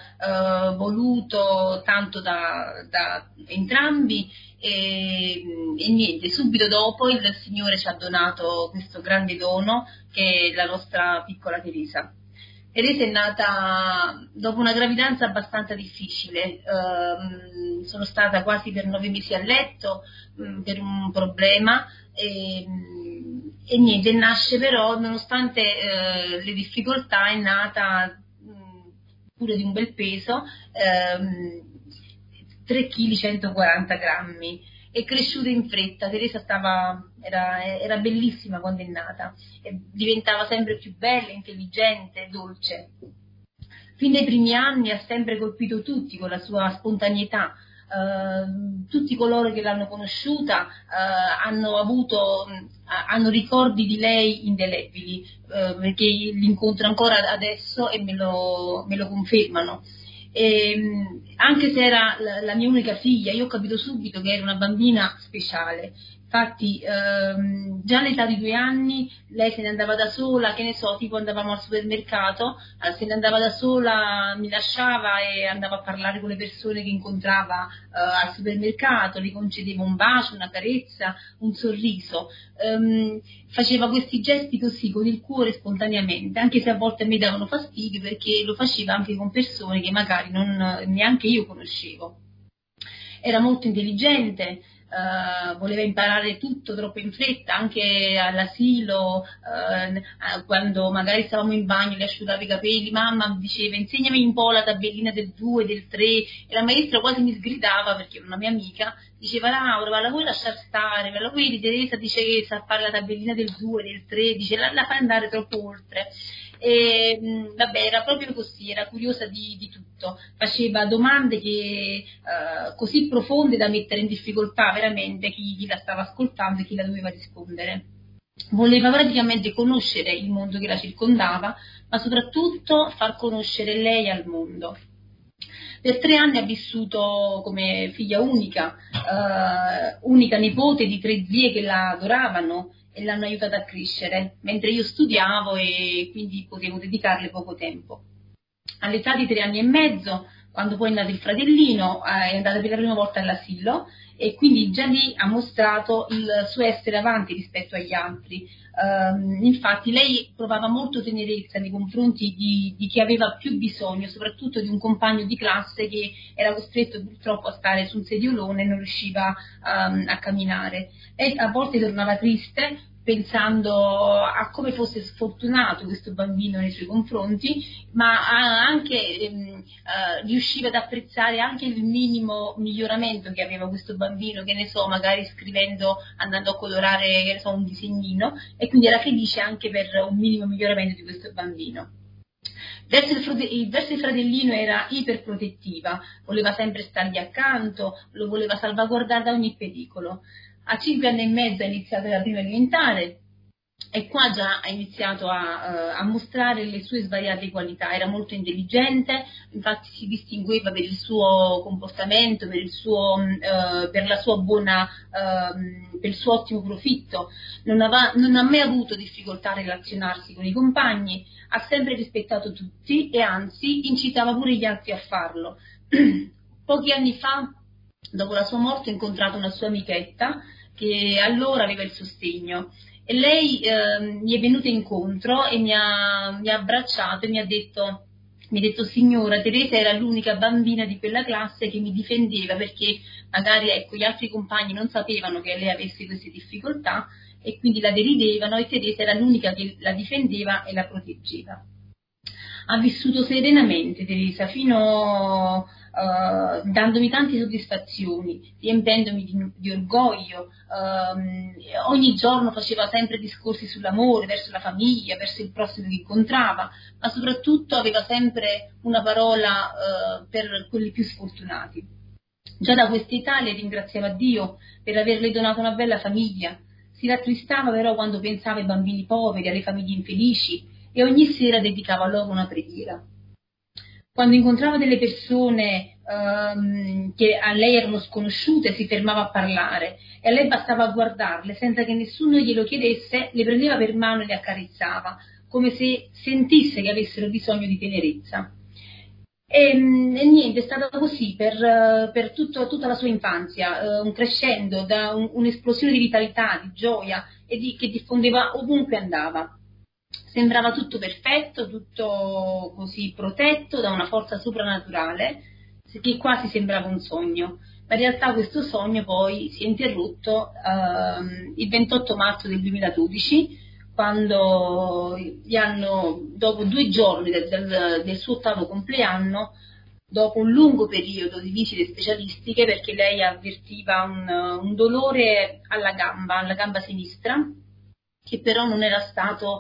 voluto tanto da entrambi e niente, subito dopo il Signore ci ha donato questo grande dono che è la nostra piccola Teresa. Teresa è nata dopo una gravidanza abbastanza difficile, sono stata quasi per 9 mesi a letto per un problema E niente, nasce però, nonostante le difficoltà, è nata pure di un bel peso, 3 kg 140 grammi, è cresciuta in fretta. Teresa era bellissima quando è nata, e diventava sempre più bella, intelligente, dolce. Fin dai primi anni ha sempre colpito tutti con la sua spontaneità. Tutti coloro che l'hanno conosciuta hanno ricordi di lei indelebili, perché li incontro ancora adesso e me lo confermano. Anche se era la mia unica figlia, io ho capito subito che era una bambina speciale. Infatti già all'età di 2 anni lei se ne andava da sola, che ne so, tipo andavamo al supermercato, se ne andava da sola, mi lasciava e andava a parlare con le persone che incontrava al supermercato, gli concedeva un bacio, una carezza, un sorriso. Faceva questi gesti così, con il cuore, spontaneamente, anche se a volte mi davano fastidio, perché lo faceva anche con persone che magari neanche io conoscevo. Era molto intelligente, voleva imparare tutto troppo in fretta, anche all'asilo, quando magari stavamo in bagno, le asciugava i capelli, mamma mi diceva insegnami un po' la tabellina del 2, del 3, e la maestra quasi mi sgridava, perché era una mia amica, diceva Laura, ma la vuoi lasciar stare, ma la vedi Teresa dice che sa fare la tabellina del 2, del 3, dice la fai andare troppo oltre. E vabbè, era proprio così, era curiosa di tutto, faceva domande così profonde da mettere in difficoltà veramente chi la stava ascoltando e chi la doveva rispondere. Voleva praticamente conoscere il mondo che la circondava, ma soprattutto far conoscere lei al mondo. Per 3 anni ha vissuto come figlia unica, unica nipote di 3 zie che la adoravano e l'hanno aiutata a crescere, mentre io studiavo e quindi potevo dedicarle poco tempo. All'età di 3 anni e mezzo, quando poi è nato il fratellino, è andata per la prima volta all'asilo, e quindi già lì ha mostrato il suo essere avanti rispetto agli altri. Infatti lei provava molto tenerezza nei confronti di chi aveva più bisogno, soprattutto di un compagno di classe che era costretto purtroppo a stare su un sediolone e non riusciva a camminare. Lei a volte tornava triste, pensando a come fosse sfortunato questo bambino nei suoi confronti, ma anche riusciva ad apprezzare anche il minimo miglioramento che aveva questo bambino, che ne so, magari scrivendo, andando a colorare, che ne so, un disegnino, e quindi era felice anche per un minimo miglioramento di questo bambino. Verso il fratellino era iperprotettiva, voleva sempre stargli accanto, lo voleva salvaguardare da ogni pericolo. A 5 anni e mezzo ha iniziato la prima elementare e qua già ha iniziato a mostrare le sue svariate qualità. Era molto intelligente, infatti si distingueva per il suo comportamento, per il suo ottimo profitto. Non ha mai avuto difficoltà a relazionarsi con i compagni, ha sempre rispettato tutti e anzi incitava pure gli altri a farlo. Pochi anni fa, dopo la sua morte, ho incontrato una sua amichetta che allora aveva il sostegno, e lei mi è venuta incontro e mi ha abbracciato e mi ha detto signora, Teresa era l'unica bambina di quella classe che mi difendeva, perché magari gli altri compagni non sapevano che lei avesse queste difficoltà e quindi la deridevano, e Teresa era l'unica che la difendeva e la proteggeva. Ha vissuto serenamente Teresa fino dandomi tante soddisfazioni, riempendomi di orgoglio. Ogni giorno faceva sempre discorsi sull'amore, verso la famiglia, verso il prossimo che incontrava, ma soprattutto aveva sempre una parola per quelli più sfortunati. Già da quest'età le ringraziava Dio per averle donato una bella famiglia, si rattristava però quando pensava ai bambini poveri, alle famiglie infelici, e ogni sera dedicava loro una preghiera. Quando incontrava delle persone che a lei erano sconosciute, si fermava a parlare, e a lei bastava guardarle senza che nessuno glielo chiedesse, le prendeva per mano e le accarezzava, come se sentisse che avessero bisogno di tenerezza. E niente, è stata così per tutta la sua infanzia, un crescendo, un'esplosione di vitalità, di gioia, che diffondeva ovunque andava. Sembrava tutto perfetto, tutto così protetto da una forza soprannaturale, che quasi sembrava un sogno. ma in realtà questo sogno poi si è interrotto il 28 marzo del 2012, quando dopo 2 giorni del suo 8° compleanno, dopo un lungo periodo di visite specialistiche, perché lei avvertiva un dolore alla gamba sinistra, che però non era stato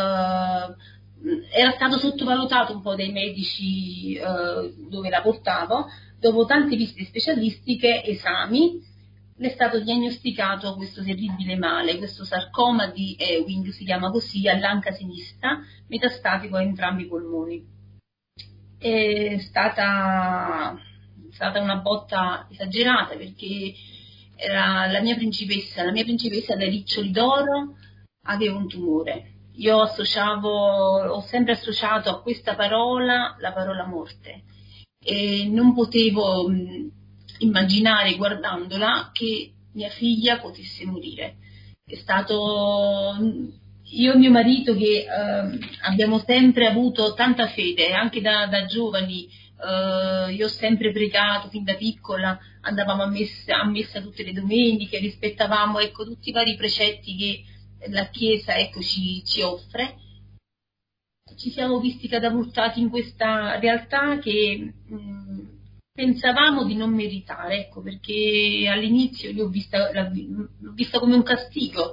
sottovalutato un po' dai medici dove la portavo. Dopo tante visite specialistiche, esami, le è stato diagnosticato questo terribile male, questo sarcoma di Ewing, si chiama così, all'anca sinistra, metastatico a entrambi i polmoni. È stata una botta esagerata, perché era la mia principessa dai riccioli d'oro aveva un tumore. Io ho sempre associato a questa parola la parola morte, e non potevo immaginare, guardandola, che mia figlia potesse morire. È stato io e mio marito che abbiamo sempre avuto tanta fede, anche da giovani. Io ho sempre pregato fin da piccola, andavamo a messa tutte le domeniche, rispettavamo, ecco, tutti i vari precetti che la Chiesa, ecco, ci offre. Ci siamo visti catapultati in questa realtà che pensavamo di non meritare, ecco, perché all'inizio l'ho vista come un castigo,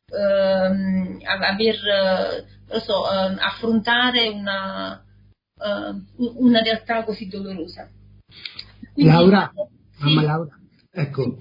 affrontare una realtà così dolorosa. Quindi, Laura, sì. mamma Laura, ecco,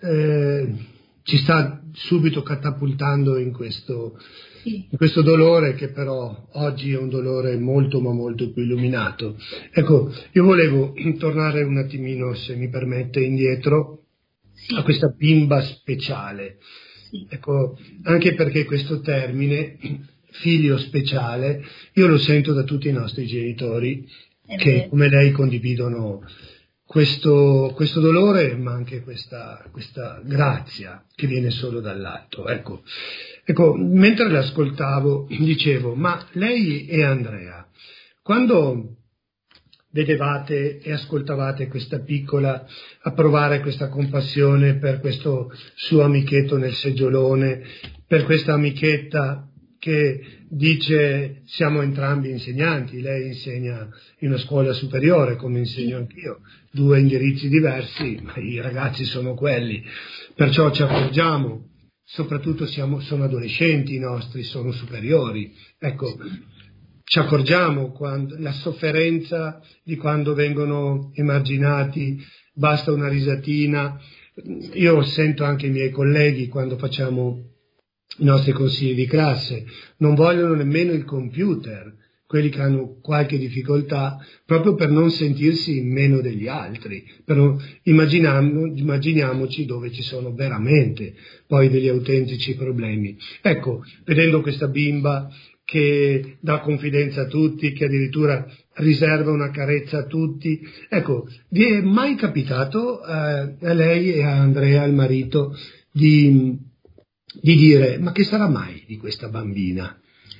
ci sta subito catapultando in questo dolore, che però oggi è un dolore molto ma molto più illuminato. Ecco, io volevo tornare un attimino, se mi permette, indietro a questa bimba speciale. Ecco, anche perché questo termine, figlio speciale, io lo sento da tutti i nostri genitori che come lei condividono questo dolore, ma anche questa grazia che viene solo dall'alto. Ecco, mentre l'ascoltavo dicevo, ma lei e Andrea, quando vedevate e ascoltavate questa piccola approvare questa compassione per questo suo amichetto nel seggiolone, per questa amichetta che dice siamo entrambi insegnanti, lei insegna in una scuola superiore come insegno anch'io, 2 indirizzi diversi, ma i ragazzi sono quelli, perciò ci accorgiamo, soprattutto sono adolescenti i nostri, sono superiori, ecco, ci accorgiamo la sofferenza di quando vengono emarginati, basta una risatina. Io sento anche i miei colleghi quando facciamo i nostri consigli di classe, non vogliono nemmeno il computer, quelli che hanno qualche difficoltà, proprio per non sentirsi meno degli altri. Però immaginiamoci dove ci sono veramente poi degli autentici problemi. Ecco, vedendo questa bimba che dà confidenza a tutti, che addirittura riserva una carezza a tutti, ecco, vi è mai capitato a lei e a Andrea, il marito, di dire, ma che sarà mai di questa bambina?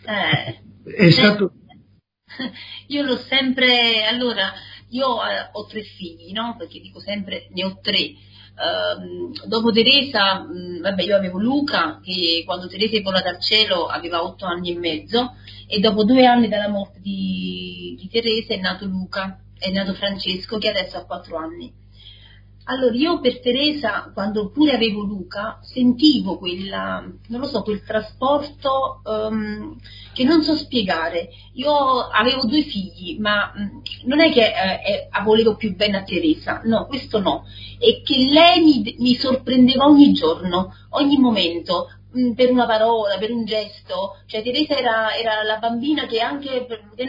È stato... Io l'ho sempre, allora, io ho 3 figli, no? Perché dico sempre, ne ho 3. Dopo Teresa, io avevo Luca, che quando Teresa è volata al cielo aveva 8 anni e mezzo, e dopo 2 anni dalla morte di Teresa è nato Luca, è nato Francesco, che adesso ha 4 anni. Allora, io per Teresa, quando pure avevo Luca, sentivo quel trasporto che non so spiegare. Io avevo 2 figli, ma non è che volevo più bene a Teresa, no, questo no. È che lei mi sorprendeva ogni giorno, ogni momento, per una parola, per un gesto. Cioè Teresa era la bambina che anche,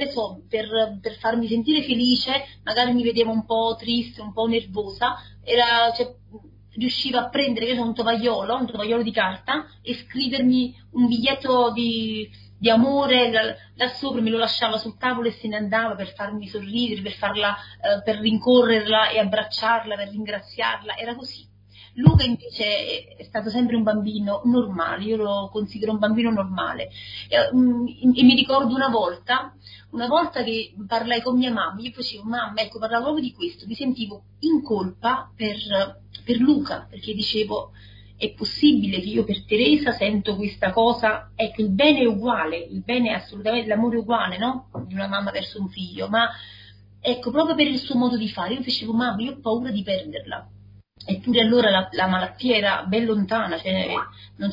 per farmi sentire felice, magari mi vedeva un po' triste, un po' nervosa, riusciva a prendere un tovagliolo di carta e scrivermi un biglietto di amore là sopra, me lo lasciava sul tavolo e se ne andava per farmi sorridere, per rincorrerla e abbracciarla, per ringraziarla. Era così. Luca invece è stato sempre un bambino normale, io lo considero un bambino normale. E mi ricordo una volta che parlai con mia mamma, io facevo, mamma, ecco, parlavo proprio di questo, mi sentivo in colpa per Luca, perché dicevo, è possibile che io per Teresa sento questa cosa, ecco, il bene è uguale, il bene è assolutamente, l'amore è uguale, no? Di una mamma verso un figlio, ma ecco, proprio per il suo modo di fare, io facevo, mamma, io ho paura di perderla. Eppure allora la malattia era ben lontana, cioè non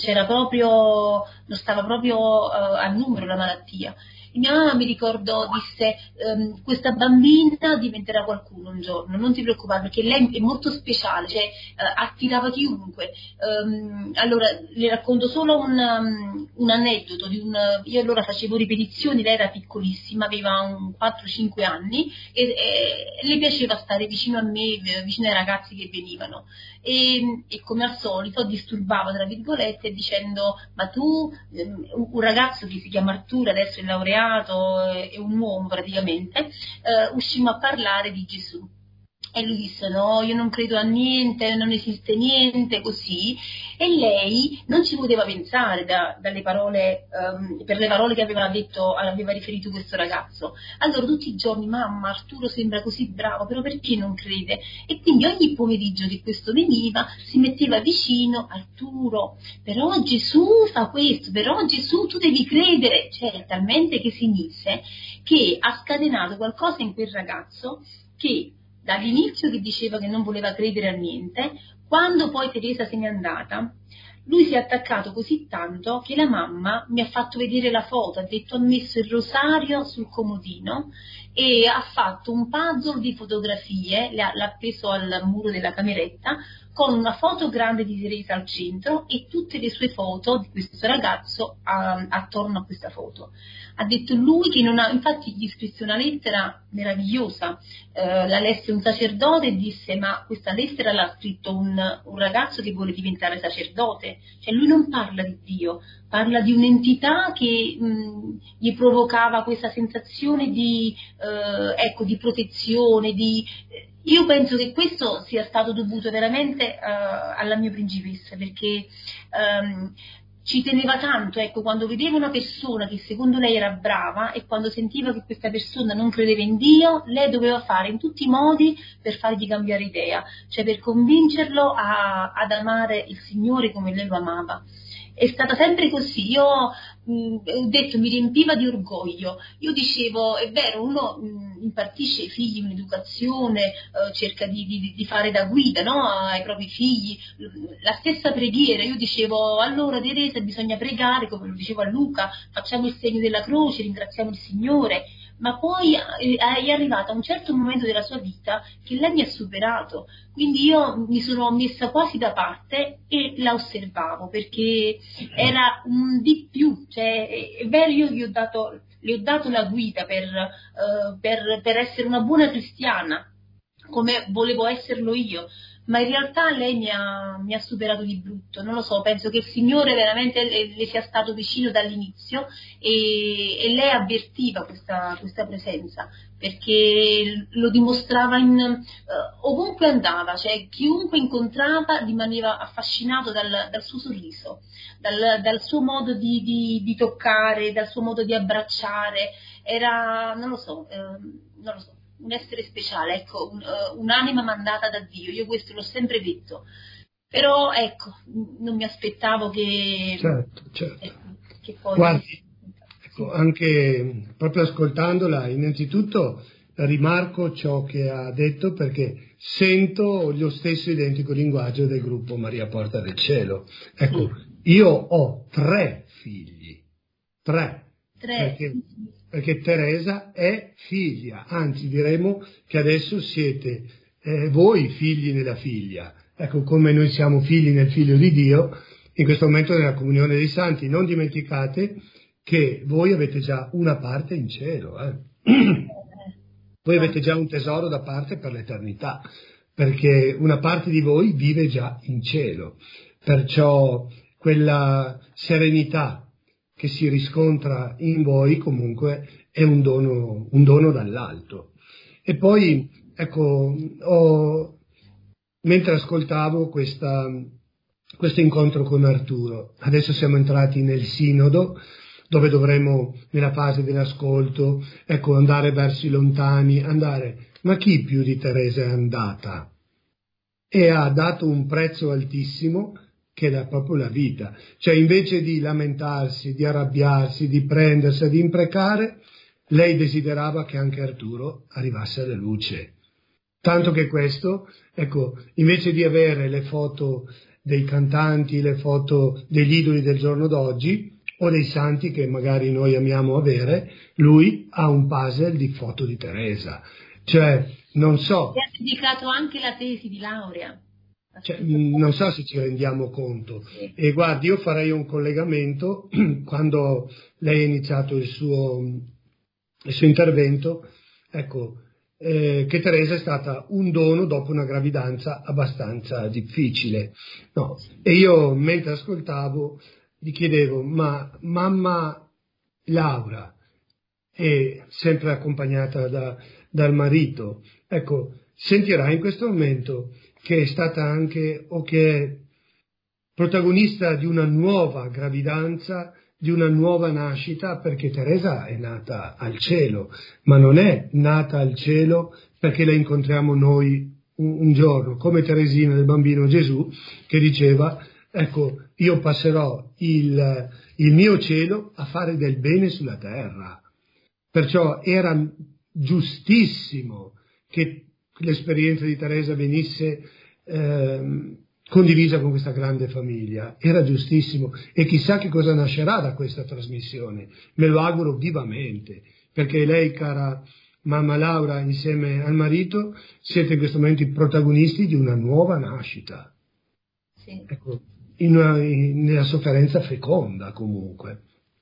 stava proprio a numero la malattia. E mia mamma, mi ricordo, disse, questa bambina diventerà qualcuno un giorno, non ti preoccupare, perché lei è molto speciale, cioè attirava chiunque. Allora, le racconto solo un aneddoto, io allora facevo ripetizioni, lei era piccolissima, aveva 4-5 anni, e le piaceva stare vicino a me, vicino ai ragazzi che venivano. E come al solito disturbava, tra virgolette, dicendo, ma tu, un ragazzo che si chiama Arturo, adesso è laureato, è un uomo praticamente, uscimmo a parlare di Gesù. E lui disse, no, io non credo a niente, non esiste niente, così. E lei non ci poteva pensare dalle parole, per le parole che aveva riferito questo ragazzo. Allora tutti i giorni, mamma, Arturo sembra così bravo, però perché non crede? E quindi ogni pomeriggio che questo veniva si metteva vicino, Arturo, però Gesù fa questo, però Gesù tu devi credere. Cioè, talmente che si mise che ha scatenato qualcosa in quel ragazzo che dall'inizio che diceva che non voleva credere a niente, quando poi Teresa se n'è andata, lui si è attaccato così tanto che la mamma mi ha fatto vedere la foto, ha detto, ha messo il rosario sul comodino e ha fatto un puzzle di fotografie, l'ha appeso al muro della cameretta, con una foto grande di Teresa al centro e tutte le sue foto di questo ragazzo attorno a questa foto. Ha detto lui che non ha, infatti gli scrisse una lettera meravigliosa, la lesse un sacerdote e disse, ma questa lettera l'ha scritto un ragazzo che vuole diventare sacerdote, cioè lui non parla di Dio, parla di un'entità che gli provocava questa sensazione di protezione, io penso che questo sia stato dovuto veramente alla mia principessa, perché ci teneva tanto, ecco, quando vedeva una persona che secondo lei era brava e quando sentiva che questa persona non credeva in Dio, lei doveva fare in tutti i modi per fargli cambiare idea, cioè per convincerlo ad amare il Signore come lei lo amava. È stata sempre così, io ho detto, mi riempiva di orgoglio, io dicevo, è vero, uno impartisce ai figli un'educazione, cerca di fare da guida, no? Ai propri figli, la stessa preghiera, io dicevo, allora Teresa bisogna pregare, come lo dicevo a Luca, facciamo il segno della croce, ringraziamo il Signore, ma poi è arrivata a un certo momento della sua vita che lei mi ha superato, quindi io mi sono messa quasi da parte e la osservavo perché era un di più, cioè è vero, io le ho dato la guida per essere una buona cristiana come volevo esserlo io, ma in realtà lei mi ha superato di brutto, non lo so, penso che il Signore veramente le sia stato vicino dall'inizio e lei avvertiva questa presenza, perché lo dimostrava ovunque andava, cioè chiunque incontrava rimaneva affascinato dal suo sorriso, dal suo modo di toccare, dal suo modo di abbracciare, era, non lo so, un essere speciale, ecco, un'anima mandata da Dio, io questo l'ho sempre detto, però ecco, non mi aspettavo che... Certo. Che poi... Guardi, ecco, anche proprio ascoltandola, innanzitutto rimarco ciò che ha detto perché sento lo stesso identico linguaggio del gruppo Maria Porta del Cielo. Ecco, io ho 3 figli, 3. Perché Teresa è figlia, anzi diremo che adesso siete voi figli nella figlia, ecco come noi siamo figli nel Figlio di Dio, in questo momento nella comunione dei santi, non dimenticate che voi avete già una parte in cielo, voi avete già un tesoro da parte per l'eternità, perché una parte di voi vive già in cielo, perciò quella serenità che si riscontra in voi comunque è un dono dall'alto. E poi, ecco, mentre ascoltavo questo incontro con Arturo. Adesso siamo entrati nel sinodo, dove dovremo, nella fase dell'ascolto, andare verso i lontani, ma chi più di Teresa è andata? E ha dato un prezzo altissimo, che è proprio la vita. Cioè, invece di lamentarsi, di arrabbiarsi, di prendersi, di imprecare, lei desiderava che anche Arturo arrivasse alla luce. Tanto che questo, invece di avere le foto dei cantanti, le foto degli idoli del giorno d'oggi, o dei santi che magari noi amiamo avere, lui ha un puzzle di foto di Teresa. Cioè, non so. E ha dedicato anche la tesi di laurea. Cioè, non so se ci rendiamo conto. Sì. E guardi, io farei un collegamento quando lei ha iniziato il suo intervento, che Teresa è stata un dono dopo una gravidanza abbastanza difficile. No. E io, mentre ascoltavo, gli chiedevo, ma mamma Laura, è sempre accompagnata dal marito, sentirà in questo momento che è stata anche, o che è protagonista di una nuova gravidanza, di una nuova nascita, perché Teresa è nata al cielo, ma non è nata al cielo perché la incontriamo noi un giorno, come Teresina del bambino Gesù, che diceva, io passerò il mio cielo a fare del bene sulla terra. Perciò era giustissimo che l'esperienza di Teresa venisse condivisa con questa grande famiglia, era giustissimo, e chissà che cosa nascerà da questa trasmissione, me lo auguro vivamente, perché lei, cara mamma Laura, insieme al marito, siete in questo momento i protagonisti di una nuova nascita. Sì. Nella sofferenza feconda comunque.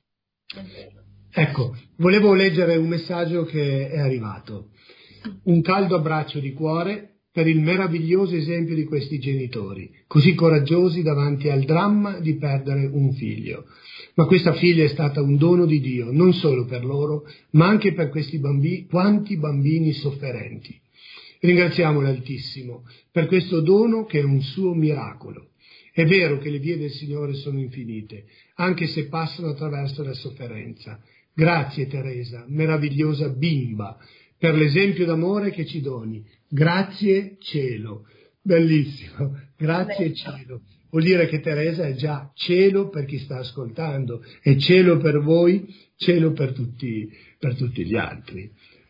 Volevo leggere un messaggio che è arrivato. Un caldo abbraccio di cuore per il meraviglioso esempio di questi genitori, così coraggiosi davanti al dramma di perdere un figlio. Ma questa figlia è stata un dono di Dio, non solo per loro, ma anche per questi bambini, quanti bambini sofferenti. Ringraziamo l'Altissimo per questo dono che è un suo miracolo. È vero che le vie del Signore sono infinite, anche se passano attraverso la sofferenza. Grazie Teresa, meravigliosa bimba, per l'esempio d'amore che ci doni. Grazie cielo. Bellissimo. Grazie cielo. Vuol dire che Teresa è già cielo per chi sta ascoltando, è cielo per voi, cielo per tutti gli altri.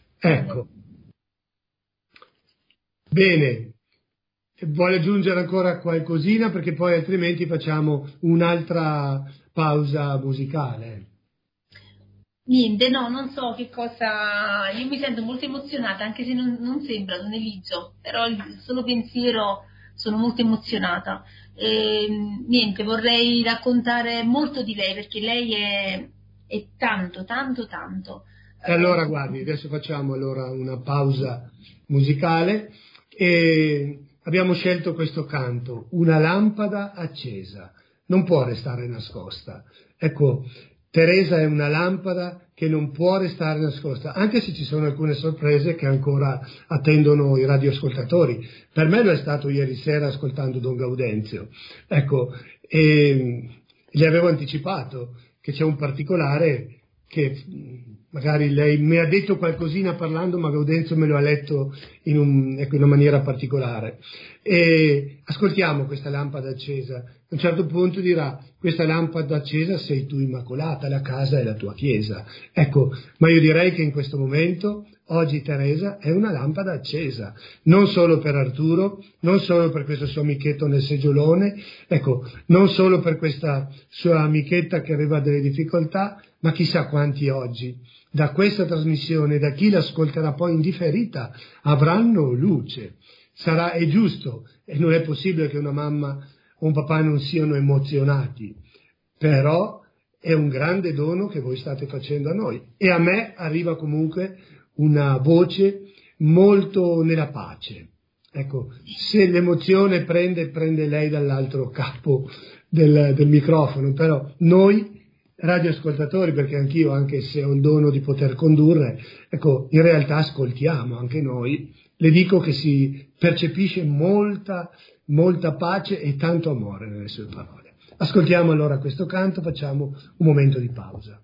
Bene. Vuole aggiungere ancora qualcosina, perché poi altrimenti facciamo un'altra pausa musicale. Niente, no, non so che cosa. Io mi sento molto emozionata, anche se non sembra, Don Eligio, però il solo pensiero sono molto emozionata. E, niente, vorrei raccontare molto di lei, perché lei è tanto. E allora guardi, adesso facciamo una pausa musicale e abbiamo scelto questo canto, Una lampada accesa, non può restare nascosta. Teresa è una lampada che non può restare nascosta, anche se ci sono alcune sorprese che ancora attendono i radioascoltatori. Per me lo è stato ieri sera ascoltando Don Gaudenzio. E gli avevo anticipato che c'è un particolare che magari lei mi ha detto qualcosina parlando, ma Gaudenzio me lo ha letto in una maniera particolare. E ascoltiamo questa lampada accesa. A un certo punto dirà, questa lampada accesa sei tu Immacolata, la casa è la tua chiesa. Ma io direi che in questo momento, oggi Teresa è una lampada accesa, non solo per Arturo, non solo per questo suo amichetto nel seggiolone, non solo per questa sua amichetta che aveva delle difficoltà, ma chissà quanti oggi, da questa trasmissione, da chi l'ascolterà poi in differita, avranno luce. È giusto, e non è possibile che una mamma o un papà non siano emozionati, però è un grande dono che voi state facendo a noi, e a me arriva comunque una voce molto nella pace. Se l'emozione prende lei dall'altro capo del microfono, però noi radioascoltatori, perché anch'io, anche se ho il dono di poter condurre, in realtà ascoltiamo anche noi le dico che si percepisce molta pace e tanto amore nelle sue parole. Ascoltiamo allora questo canto, facciamo un momento di pausa.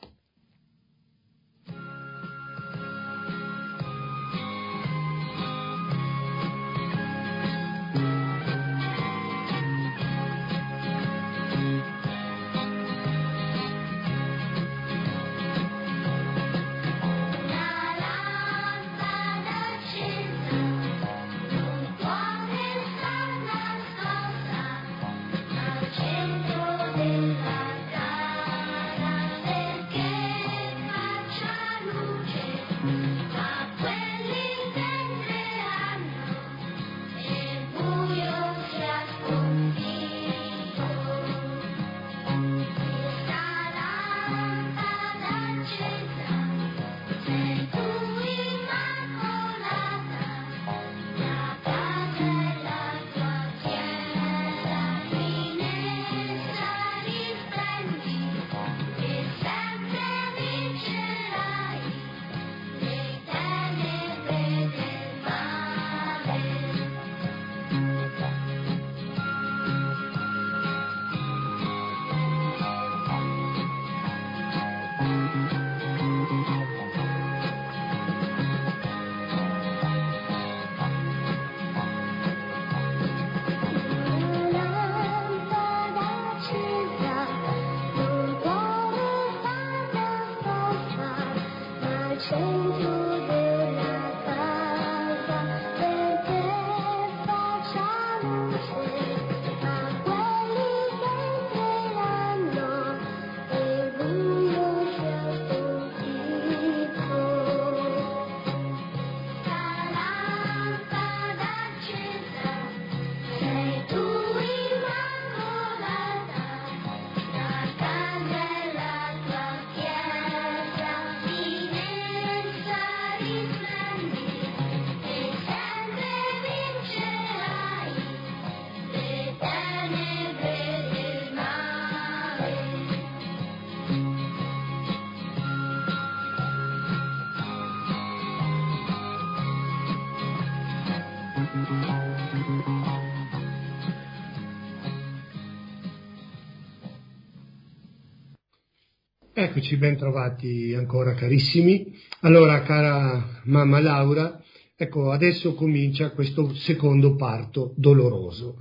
Eccoci, ben trovati ancora carissimi. Allora, cara mamma Laura, ecco, adesso comincia questo secondo parto doloroso.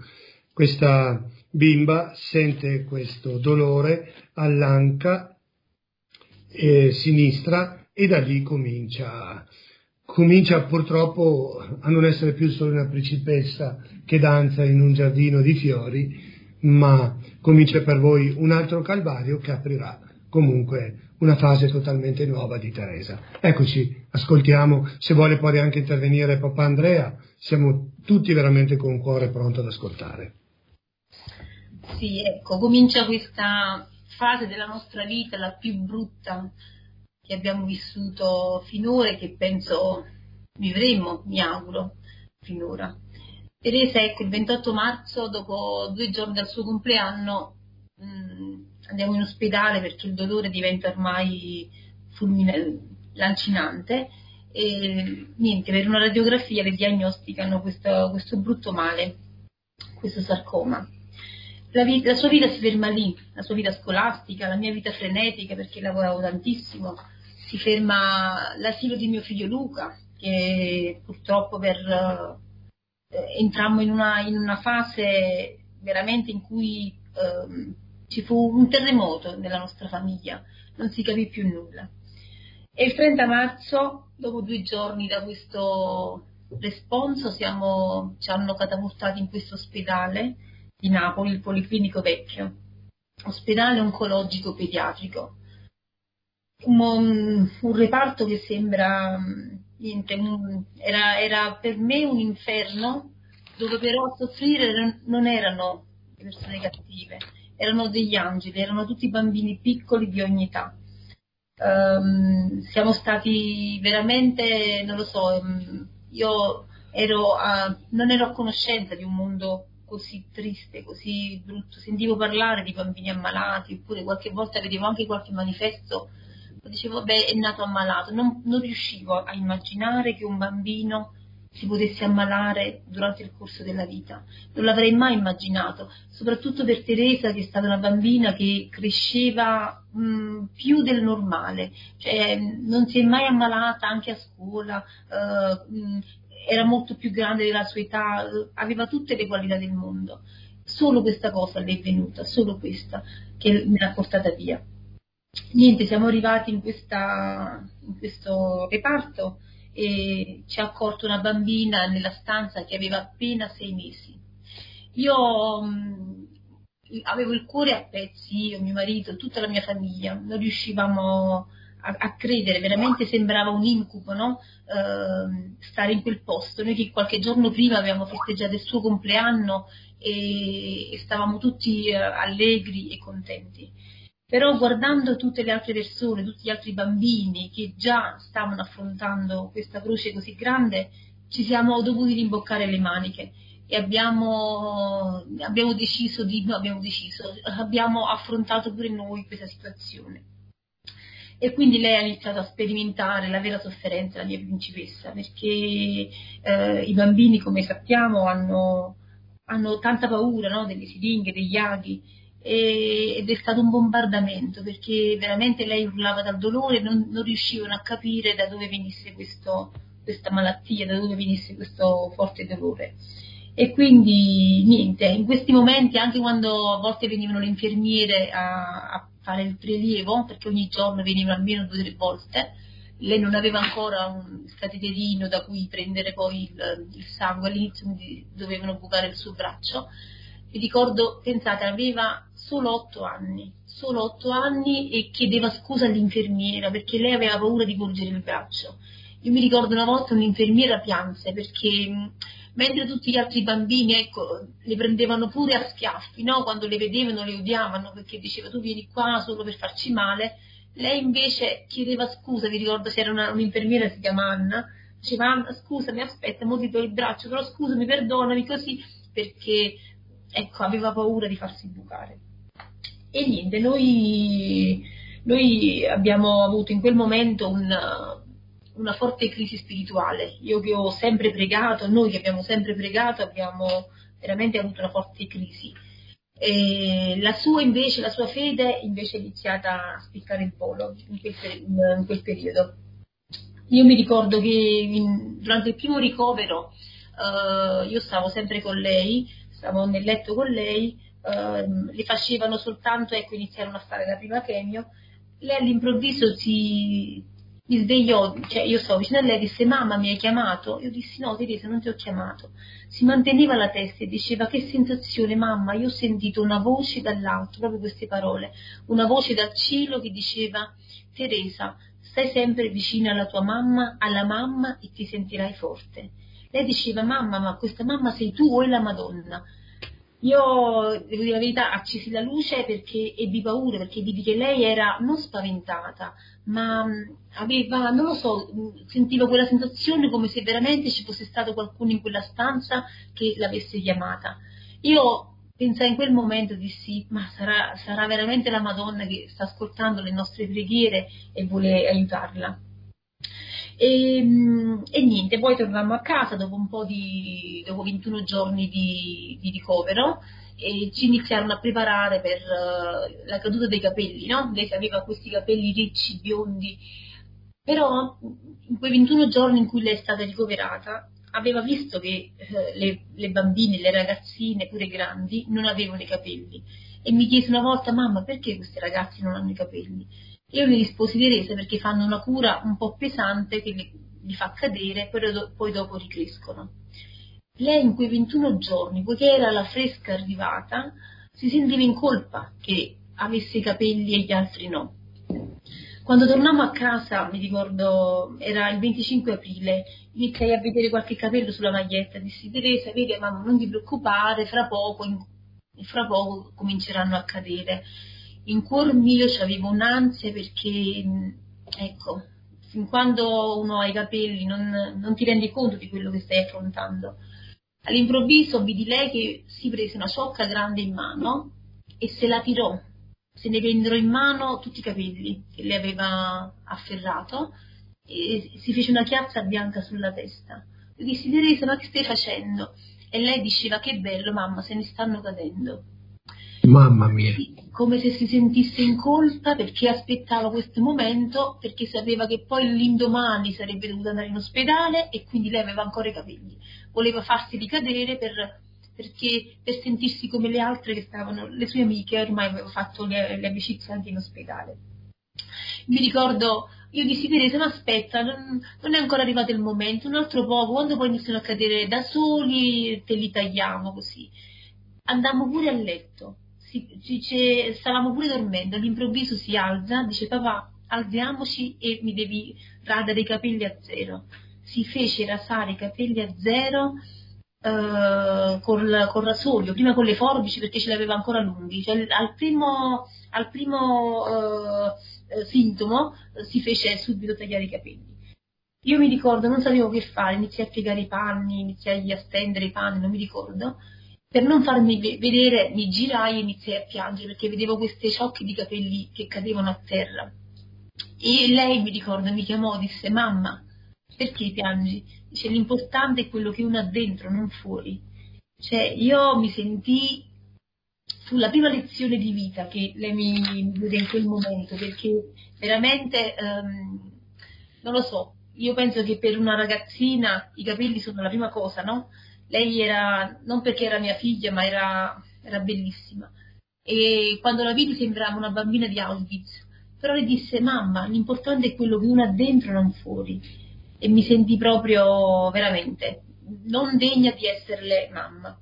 Questa bimba sente questo dolore all'anca sinistra e da lì comincia purtroppo a non essere più solo una principessa che danza in un giardino di fiori, ma comincia per voi un altro calvario che aprirà comunque una fase totalmente nuova di Teresa. Eccoci, ascoltiamo, se vuole poi anche intervenire papà Andrea, siamo tutti veramente con cuore pronto ad ascoltare. Sì, ecco, comincia questa fase della nostra vita, la più brutta che abbiamo vissuto finora e che penso vivremo, mi auguro, finora. Teresa, ecco, il 28 marzo, dopo 2 giorni dal suo compleanno, andiamo in ospedale perché il dolore diventa ormai lancinante e niente, per una radiografia le diagnosticano questo brutto male, questo sarcoma. La sua vita si ferma lì, la sua vita scolastica, la mia vita frenetica perché lavoravo tantissimo, si ferma l'asilo di mio figlio Luca, che purtroppo entrammo in una fase veramente in cui ci fu un terremoto nella nostra famiglia, non si capì più nulla. E il 30 marzo, dopo 2 giorni da questo responso, ci hanno catapultati in questo ospedale di Napoli, il Policlinico Vecchio, ospedale oncologico pediatrico. Un reparto che sembra niente, era per me un inferno, dove però a soffrire non erano le persone cattive, erano degli angeli, erano tutti bambini piccoli di ogni età. Siamo stati veramente, non lo so, io non ero a conoscenza di un mondo così triste, così brutto. Sentivo parlare di bambini ammalati, oppure qualche volta vedevo anche qualche manifesto, dicevo vabbè, è nato ammalato, non riuscivo a immaginare che un bambino si potesse ammalare durante il corso della vita. Non l'avrei mai immaginato, soprattutto per Teresa, che è stata una bambina che cresceva più del normale, cioè non si è mai ammalata anche a scuola, era molto più grande della sua età, aveva tutte le qualità del mondo. Solo questa cosa le è venuta, solo questa, che me l'ha portata via. Niente, siamo arrivati in questo reparto e ci ha accolto una bambina nella stanza che aveva appena 6 mesi. Io avevo il cuore a pezzi, io, mio marito, tutta la mia famiglia, non riuscivamo a credere, veramente sembrava un incubo, no? Stare in quel posto. Noi che qualche giorno prima avevamo festeggiato il suo compleanno e stavamo tutti allegri e contenti. Però guardando tutte le altre persone, tutti gli altri bambini che già stavano affrontando questa croce così grande, ci siamo dovuti rimboccare le maniche e abbiamo affrontato pure noi questa situazione. E quindi lei ha iniziato a sperimentare la vera sofferenza, la mia principessa, perché i bambini, come sappiamo, hanno tanta paura, no? Delle siringhe, degli aghi, ed è stato un bombardamento, perché veramente lei urlava dal dolore, non riuscivano a capire da dove venisse questa malattia, da dove venisse questo forte dolore. E quindi niente, in questi momenti, anche quando a volte venivano le infermiere a fare il prelievo, perché ogni giorno venivano almeno 2 o 3 volte, lei non aveva ancora un cateterino da cui prendere poi il sangue, all'inizio dovevano bucare il suo braccio. Mi ricordo, pensate, aveva solo 8 anni e chiedeva scusa all'infermiera perché lei aveva paura di volgere il braccio. Io mi ricordo una volta un'infermiera pianse perché mentre tutti gli altri bambini, ecco, le prendevano pure a schiaffi, no? Quando le vedevano le odiavano perché diceva tu vieni qua solo per farci male, lei invece chiedeva scusa. Vi ricordo c'era un'infermiera, si chiama Anna, diceva Anna scusami, aspetta, mo ti do il braccio, però scusami, perdonami, così, perché ecco, aveva paura di farsi bucare. E niente, noi abbiamo avuto in quel momento una forte crisi spirituale. Io che ho sempre pregato, noi che abbiamo sempre pregato, abbiamo veramente avuto una forte crisi. E la sua fede invece è iniziata a spiccare il volo in quel periodo. Io mi ricordo che durante il primo ricovero io stavo sempre con lei, stavo nel letto con lei, le facevano soltanto, ecco, iniziarono a fare la prima chemio, lei all'improvviso mi svegliò, cioè io stavo vicino a lei, disse mamma mi hai chiamato? Io dissi no Teresa, non ti ho chiamato. Si manteneva la testa e diceva che sensazione mamma, io ho sentito una voce dall'alto, proprio queste parole, una voce dal cielo che diceva Teresa, stai sempre vicina alla tua mamma, alla mamma, e ti sentirai forte. Lei diceva mamma, ma questa mamma sei tu o è la Madonna? Io, devo dire la verità, accesi la luce perché ebbi paura, perché vidi che lei era non spaventata, ma aveva, non lo so, sentivo quella sensazione come se veramente ci fosse stato qualcuno in quella stanza che l'avesse chiamata. Io pensai in quel momento, dissi, ma sarà veramente la Madonna che sta ascoltando le nostre preghiere e vuole aiutarla. E niente, poi tornammo a casa dopo dopo 21 giorni di ricovero e ci iniziarono a preparare per la caduta dei capelli, no? Lei aveva questi capelli ricci, biondi, però in quei 21 giorni in cui lei è stata ricoverata aveva visto che le bambine, le ragazzine, pure grandi, non avevano i capelli e mi chiese una volta mamma perché questi ragazzi non hanno i capelli? Io le risposi Teresa perché fanno una cura un po' pesante che li fa cadere, poi dopo ricrescono. Lei in quei 21 giorni, poiché era la fresca arrivata, si sentiva in colpa che avesse i capelli e gli altri no. Quando tornammo a casa, mi ricordo, era il 25 aprile, iniziai a vedere qualche capello sulla maglietta, dissi Teresa, vedi mamma, non ti preoccupare, fra poco cominceranno a cadere. In cuor mio c'avevo un'ansia perché, ecco, fin quando uno ha i capelli non ti rendi conto di quello che stai affrontando. All'improvviso vidi lei che si prese una ciocca grande in mano e se la tirò, se ne vennero in mano tutti i capelli che lei aveva afferrato e si fece una chiazza bianca sulla testa. Io dissi: Teresa, ma che stai facendo? E lei diceva: che bello mamma, se ne stanno cadendo. Mamma mia. Come se si sentisse in colpa perché aspettava questo momento, perché sapeva che poi l'indomani sarebbe dovuta andare in ospedale e quindi lei aveva ancora i capelli. Voleva farsi ricadere per sentirsi come le altre che stavano, le sue amiche, ormai aveva fatto le amicizie anche in ospedale. Mi ricordo, io dissi: Teresa, ma aspetta, non è ancora arrivato il momento, un altro poco, quando poi iniziano a cadere da soli te li tagliamo così. Andammo pure a letto, stavamo pure dormendo, all'improvviso si alza, dice: papà, alziamoci e mi devi radere i capelli a zero. Si fece rasare i capelli a zero col rasoio, prima con le forbici perché ce li aveva ancora lunghi, cioè al primo sintomo si fece subito tagliare i capelli. Io mi ricordo, non sapevo che fare, iniziai a piegare i panni, iniziai a stendere i panni, non mi ricordo. Per non farmi vedere mi girai e iniziai a piangere perché vedevo queste ciocche di capelli che cadevano a terra. E lei, mi ricordo, mi chiamò, disse: mamma, perché piangi? Dice: l'importante è quello che uno ha dentro, non fuori. Cioè, io mi sentii, fu la prima lezione di vita che lei mi diede in quel momento, perché veramente, non lo so, io penso che per una ragazzina i capelli sono la prima cosa, no? Lei era, non perché era mia figlia, ma era bellissima. E quando la vidi sembrava una bambina di Auschwitz. Però le disse: mamma, l'importante è quello che uno ha dentro, non fuori. E mi sentii proprio veramente non degna di esserle mamma.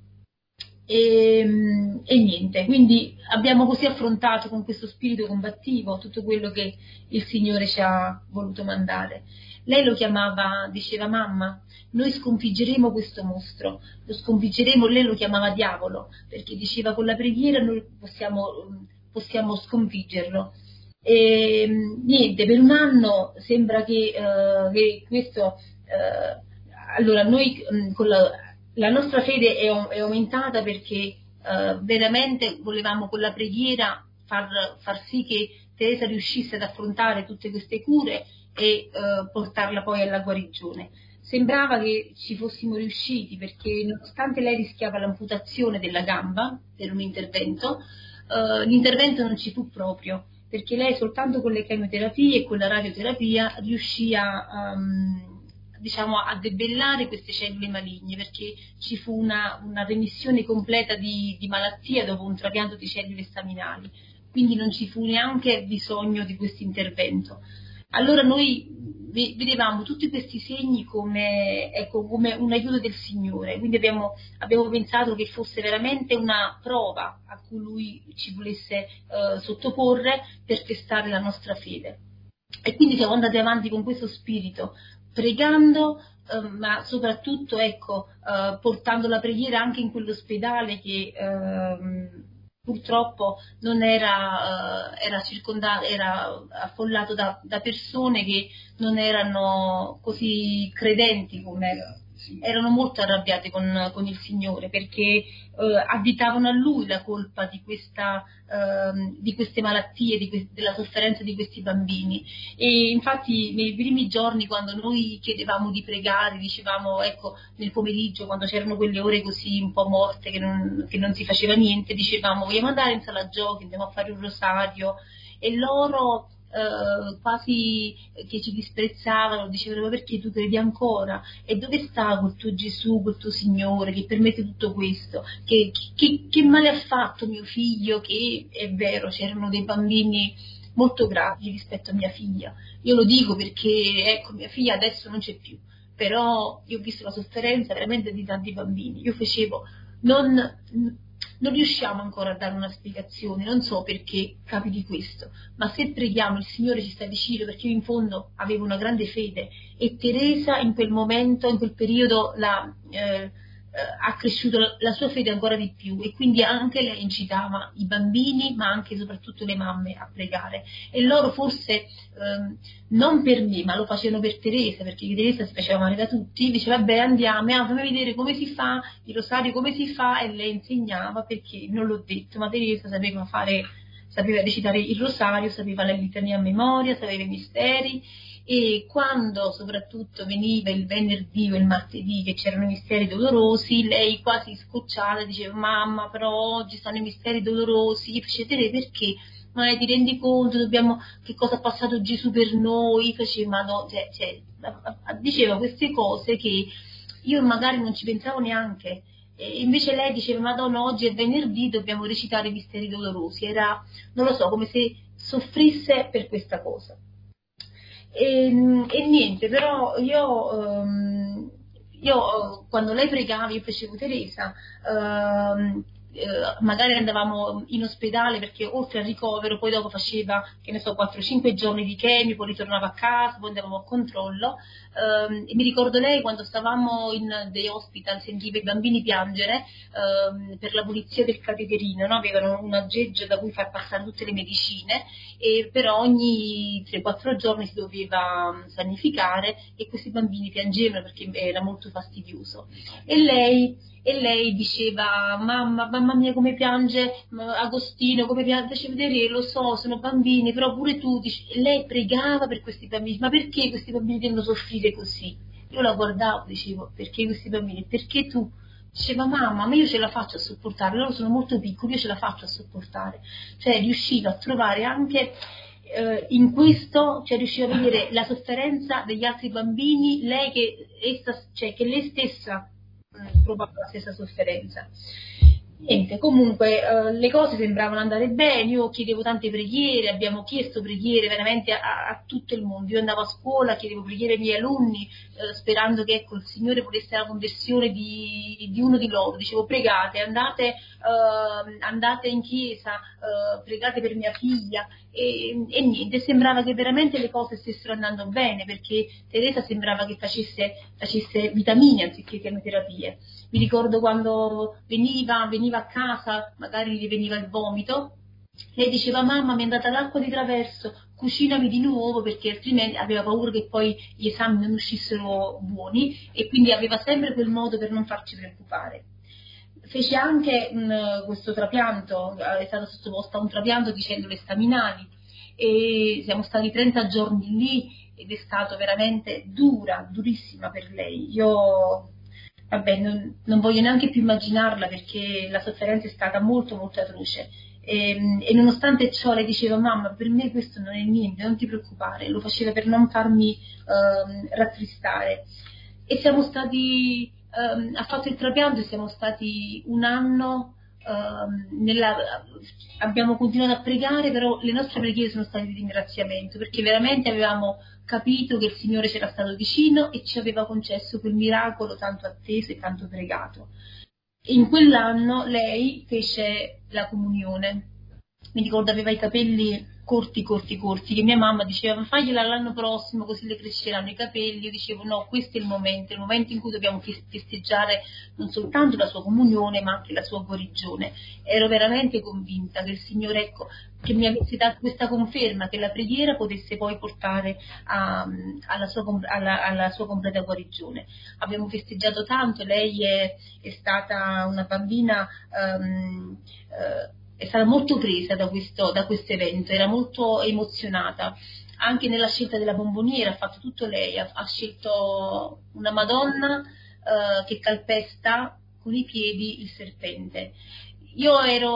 E niente, quindi abbiamo così affrontato con questo spirito combattivo tutto quello che il Signore ci ha voluto mandare. Lei lo chiamava, diceva: mamma, noi sconfiggeremo questo mostro, lo sconfiggeremo. Lei lo chiamava diavolo, perché diceva: con la preghiera noi possiamo sconfiggerlo. E niente, per un anno sembra che questo, allora noi con la nostra fede è aumentata perché veramente volevamo con la preghiera far sì che Teresa riuscisse ad affrontare tutte queste cure e portarla poi alla guarigione. Sembrava che ci fossimo riusciti, perché nonostante lei rischiava l'amputazione della gamba per un intervento, l'intervento non ci fu proprio, perché lei soltanto con le chemioterapie e con la radioterapia riuscì a debellare queste cellule maligne, perché ci fu una remissione completa di malattia dopo un trapianto di cellule staminali, quindi non ci fu neanche bisogno di questo intervento. Allora noi vedevamo tutti questi segni come un aiuto del Signore, quindi abbiamo pensato che fosse veramente una prova a cui Lui ci volesse sottoporre per testare la nostra fede. E quindi siamo andati avanti con questo spirito, pregando, ma soprattutto portando la preghiera anche in quell'ospedale che purtroppo non era affollato da persone che non erano così credenti come erano molto arrabbiate con il Signore, perché additavano a Lui la colpa di queste malattie, della sofferenza di questi bambini. E infatti nei primi giorni, quando noi chiedevamo di pregare, dicevamo, nel pomeriggio, quando c'erano quelle ore così un po' morte che non si faceva niente, dicevamo: vogliamo andare in sala giochi, andiamo a fare un rosario. E loro quasi che ci disprezzavano, dicevano: ma perché tu credi ancora? E dove sta quel tuo Gesù, quel tuo Signore che permette tutto questo? Che male ha fatto mio figlio? Che è vero, c'erano dei bambini molto gravi rispetto a mia figlia. Io lo dico perché mia figlia adesso non c'è più, però io ho visto la sofferenza veramente di tanti bambini. Io facevo, non riusciamo ancora a dare una spiegazione, non so perché capiti questo, ma se preghiamo il Signore ci sta vicino, perché io in fondo avevo una grande fede e Teresa in quel momento, in quel periodo ha cresciuto la sua fede ancora di più, e quindi anche lei incitava i bambini ma anche e soprattutto le mamme a pregare, e loro forse non per me ma lo facevano per Teresa, perché Teresa si faceva male da tutti, diceva: vabbè, andiamo, fammi vedere come si fa il rosario, come si fa, e lei insegnava, perché non l'ho detto, ma Teresa sapeva recitare il rosario, sapeva la litania a memoria, sapeva i misteri, e quando soprattutto veniva il venerdì o il martedì che c'erano i misteri dolorosi, lei quasi scocciata diceva: mamma, però oggi stanno i misteri dolorosi. Io facevo: perché? Ma ti rendi conto, che cosa ha passato Gesù per noi? Facevo: ma no, diceva queste cose che io magari non ci pensavo neanche. E invece lei diceva: Madonna, oggi è venerdì, dobbiamo recitare i misteri dolorosi. Era, non lo so, come se soffrisse per questa cosa. E niente, però io quando lei pregava, io facevo: Teresa, magari andavamo in ospedale, perché oltre al ricovero poi dopo faceva, che ne so, 4-5 giorni di chemio, poi ritornava a casa, poi andavamo a controllo, e mi ricordo lei quando stavamo in dei hospital sentiva i bambini piangere per la pulizia del cateterino, no? Avevano un aggeggio da cui far passare tutte le medicine, e però ogni 3-4 giorni si doveva sanificare, e questi bambini piangevano perché era molto fastidioso. E lei diceva: mamma mia, come piange Agostino, come piange. Faceva vedere: lo so, sono bambini, però pure tu. E lei pregava per questi bambini: ma perché questi bambini devono soffrire così? Io la guardavo, dicevo: perché questi bambini? Perché tu? Diceva: mamma, ma io ce la faccio a sopportare, loro sono molto piccoli, io ce la faccio a sopportare. Cioè riusciva a trovare anche in questo, cioè riusciva a vedere la sofferenza degli altri bambini, lei che lei stessa provava la stessa sofferenza. Niente, comunque le cose sembravano andare bene, io chiedevo tante preghiere, abbiamo chiesto preghiere veramente a tutto il mondo. Io andavo a scuola, chiedevo preghiere ai miei alunni, sperando che il Signore volesse la conversione di uno di loro. Dicevo: pregate, andate in chiesa, pregate per mia figlia, e niente, sembrava che veramente le cose stessero andando bene, perché Teresa sembrava che facesse vitamine anziché chemioterapie. Mi ricordo quando veniva a casa, magari gli veniva il vomito, lei diceva: mamma, mi è andata l'acqua di traverso, cucinami di nuovo, perché altrimenti aveva paura che poi gli esami non uscissero buoni, e quindi aveva sempre quel modo per non farci preoccupare. Fece anche questo trapianto, è stata sottoposta a un trapianto dicendo le staminali, e siamo stati 30 giorni lì, ed è stato veramente durissima per lei. Io non voglio neanche più immaginarla, perché la sofferenza è stata molto molto atroce, e nonostante ciò lei diceva: mamma, per me questo non è niente, non ti preoccupare. Lo faceva per non farmi rattristare. E siamo stati ha fatto il trapianto, e siamo stati un anno abbiamo continuato a pregare, però le nostre preghiere sono state di ringraziamento, perché veramente avevamo capito che il Signore c'era stato vicino e ci aveva concesso quel miracolo tanto atteso e tanto pregato. In quell'anno lei fece la comunione. Mi ricordo aveva i capelli corti, che mia mamma diceva: fagliela l'anno prossimo così le cresceranno i capelli. Io dicevo: no, questo è il momento in cui dobbiamo festeggiare non soltanto la sua comunione ma anche la sua guarigione. Ero veramente convinta che il Signore, che mi avesse dato questa conferma, che la preghiera potesse poi portare alla sua completa guarigione. Abbiamo festeggiato tanto, lei è stata una bambina è stata molto presa da questo evento, era molto emozionata. Anche nella scelta della bomboniera ha fatto tutto lei, ha scelto una Madonna che calpesta con i piedi il serpente. Io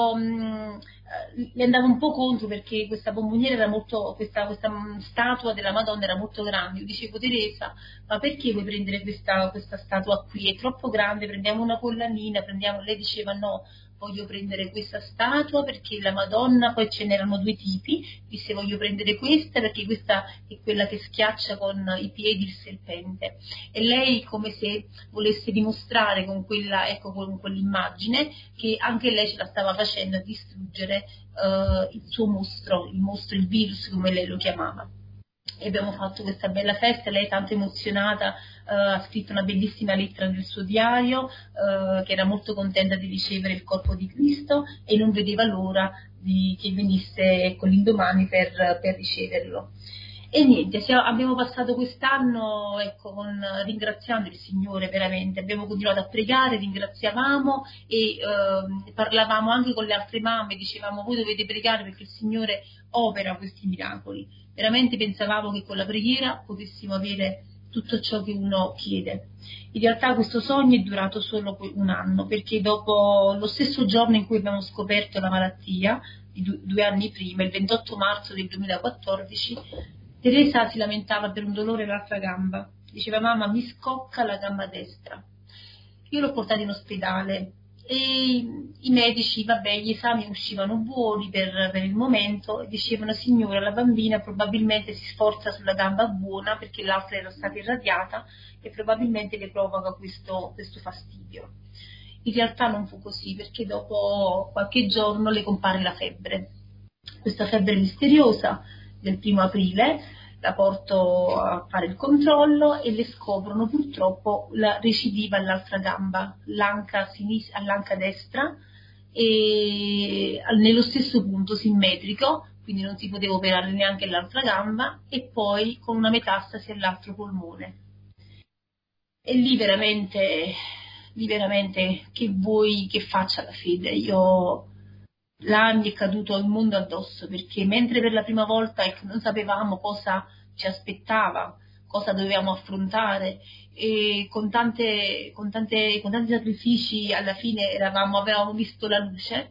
le andavo un po' contro, perché questa bomboniera era questa statua della Madonna era molto grande. Io dicevo: Teresa, ma perché vuoi prendere questa statua qui? È troppo grande, prendiamo una collanina, Lei diceva: no, voglio prendere questa statua perché la Madonna, poi ce n'erano 2 tipi, disse: voglio prendere questa perché questa è quella che schiaccia con i piedi il serpente. E lei, come se volesse dimostrare con quell'immagine, che anche lei ce la stava facendo a distruggere il suo mostro, il virus, come lei lo chiamava. E abbiamo fatto questa bella festa, lei tanto emozionata ha scritto una bellissima lettera nel suo diario, che era molto contenta di ricevere il corpo di Cristo e non vedeva l'ora che venisse l'indomani per riceverlo. E niente, abbiamo passato quest'anno ringraziando il Signore veramente, abbiamo continuato a pregare, ringraziavamo e parlavamo anche con le altre mamme, dicevamo: voi dovete pregare perché il Signore opera questi miracoli. Veramente pensavamo che con la preghiera potessimo avere tutto ciò che uno chiede. In realtà questo sogno è durato solo un anno, perché dopo lo stesso giorno in cui abbiamo scoperto la malattia, due anni prima, il 28 marzo del 2014, Teresa si lamentava per un dolore all'altra gamba. Diceva: mamma, mi scocca la gamba destra. Io l'ho portata in ospedale e i medici, vabbè, gli esami uscivano buoni per il momento e dicevano: signora, la bambina probabilmente si sforza sulla gamba buona perché l'altra era stata irradiata e probabilmente le provoca questo fastidio. In realtà non fu così, perché dopo qualche giorno le compare la febbre, questa febbre misteriosa del 1° aprile. La porto a fare il controllo e le scoprono purtroppo la recidiva all'altra gamba, all'anca destra, e nello stesso punto simmetrico, quindi non si poteva operare neanche l'altra gamba, e poi con una metastasi all'altro polmone. E lì veramente che vuoi che faccia la fede? Là mi è caduto il mondo addosso, perché mentre per la prima volta non sapevamo cosa ci aspettava, cosa dovevamo affrontare, e con tanti sacrifici alla fine avevamo visto la luce,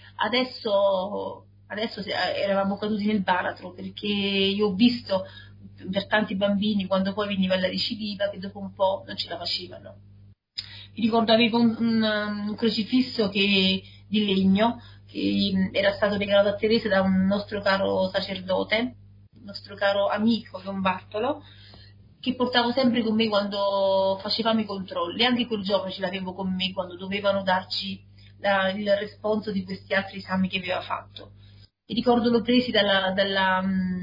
adesso eravamo caduti nel baratro, perché io ho visto per tanti bambini, quando poi veniva la recidiva, che dopo un po' non ce la facevano. Mi ricordo avevo un crocifisso di legno che era stato regalato a Teresa da un nostro caro sacerdote, un nostro caro amico Don Bartolo, che portavo sempre con me quando facevamo i controlli. Anche quel giorno ce l'avevo con me quando dovevano darci il responso di questi altri esami che aveva fatto. Mi ricordo l'ho presi dalla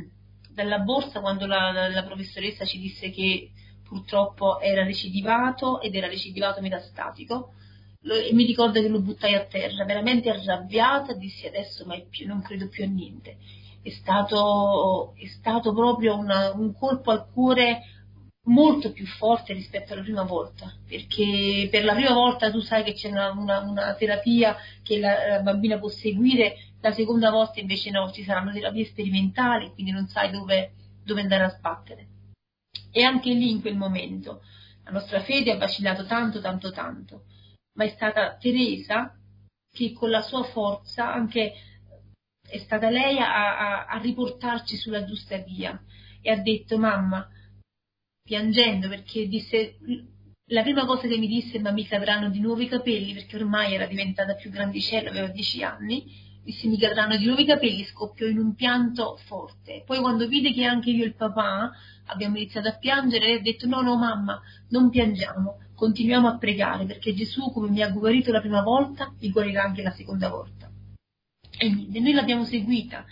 borsa quando la professoressa ci disse che purtroppo era recidivato ed era recidivato metastatico. E mi ricordo che lo buttai a terra, veramente arrabbiata, dissi: adesso mai più, non credo più a niente. È stato proprio un colpo al cuore molto più forte rispetto alla prima volta, perché per la prima volta tu sai che c'è una terapia che la bambina può seguire, la seconda volta invece no, ci saranno terapie sperimentali, quindi non sai dove andare a sbattere. E anche lì, in quel momento, la nostra fede ha vacillato tanto, ma è stata Teresa che con la sua forza, anche è stata lei a riportarci sulla giusta via, e ha detto: mamma, piangendo, perché disse, la prima cosa che mi disse: ma mi cadranno di nuovo i capelli, perché ormai era diventata più grandicella, aveva 10 anni, disse: mi cadranno di nuovo i capelli, scoppiò in un pianto forte. Poi quando vide che anche io e il papà abbiamo iniziato a piangere, lei ha detto: no mamma, non piangiamo, continuiamo a pregare, perché Gesù, come mi ha guarito la prima volta, mi guarirà anche la seconda volta. E niente, noi l'abbiamo seguita,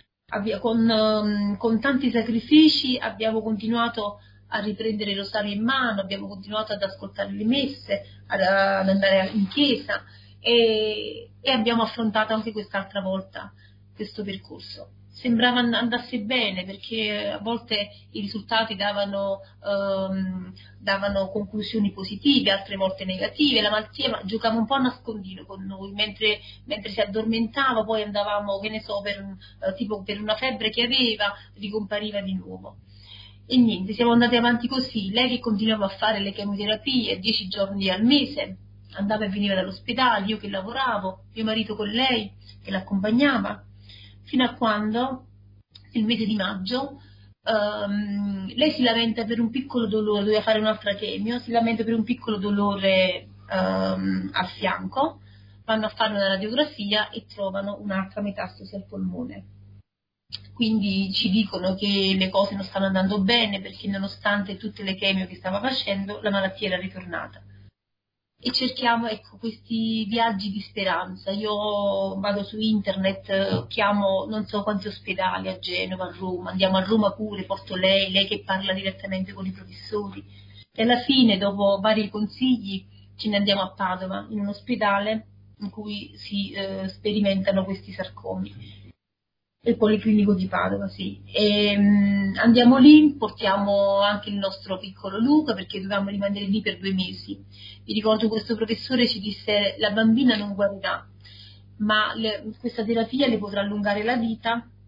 con tanti sacrifici abbiamo continuato a riprendere il rosario in mano, abbiamo continuato ad ascoltare le messe, ad andare in chiesa, e abbiamo affrontato anche quest'altra volta questo percorso. Sembrava andasse bene, perché a volte i risultati davano conclusioni positive, altre volte negative. La malattia giocava un po' a nascondino con noi, mentre si addormentava poi andavamo, che ne so, tipo per una febbre che aveva, ricompariva di nuovo. E niente, siamo andati avanti così, lei che continuava a fare le chemioterapie 10 giorni al mese, andava e veniva dall'ospedale, io che lavoravo, mio marito con lei che l'accompagnava, fino a quando, nel mese di maggio, lei si lamenta per un piccolo dolore, doveva fare un'altra chemio, si lamenta per un piccolo dolore al fianco, vanno a fare una radiografia e trovano un'altra metastasi al polmone. Quindi ci dicono che le cose non stanno andando bene, perché nonostante tutte le chemio che stava facendo, la malattia era ritornata. E cerchiamo, questi viaggi di speranza. Io vado su internet, chiamo non so quanti ospedali a Genova, a Roma, andiamo a Roma pure, porto lei che parla direttamente con i professori, e alla fine, dopo vari consigli, ce ne andiamo a Padova, in un ospedale in cui si sperimentano questi sarcomi, il Policlinico di Padova, sì. E andiamo lì, portiamo anche il nostro piccolo Luca, perché dovevamo rimanere lì per 2 mesi. Mi ricordo questo professore ci disse: la bambina non guarirà, ma questa terapia le potrà allungare la vita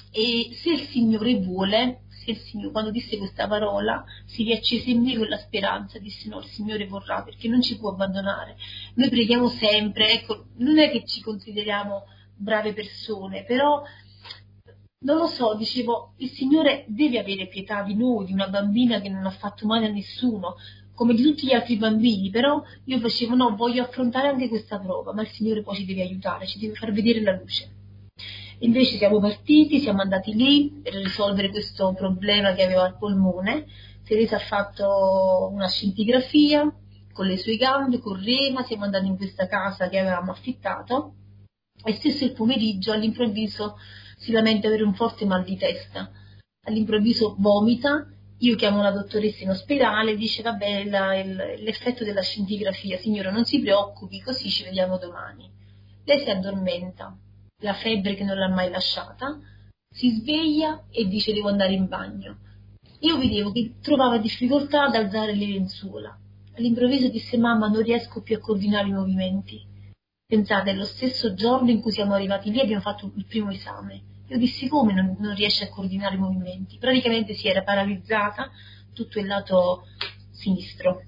e se il Signore vuole, se il Signore, quando disse questa parola, si riaccese in me quella speranza, disse no, il Signore vorrà, perché non ci può abbandonare. Noi preghiamo sempre, ecco, non è che ci consideriamo brave persone, però non lo so, dicevo, il Signore deve avere pietà di noi, di una bambina che non ha fatto male a nessuno, come di tutti gli altri bambini, però io facevo no, voglio affrontare anche questa prova, ma il Signore poi ci deve aiutare, ci deve far vedere la luce. Invece siamo partiti, siamo andati lì per risolvere questo problema che aveva al polmone. Teresa ha fatto una scintigrafia con le sue gambe, correva, siamo andati in questa casa che avevamo affittato e stesso il pomeriggio all'improvviso si lamenta di avere un forte mal di testa. All'improvviso vomita, io chiamo la dottoressa in ospedale, dice vabbè l'effetto della scintigrafia, signora non si preoccupi, così ci vediamo domani. Lei si addormenta. La febbre che non l'ha mai lasciata, si sveglia e dice devo andare in bagno. Io vedevo che trovava difficoltà ad alzare le lenzuola. All'improvviso disse mamma non riesco più a coordinare i movimenti. Pensate, lo stesso giorno in cui siamo arrivati lì abbiamo fatto il primo esame. Io dissi come non riesce a coordinare i movimenti? Praticamente si era paralizzata tutto il lato sinistro.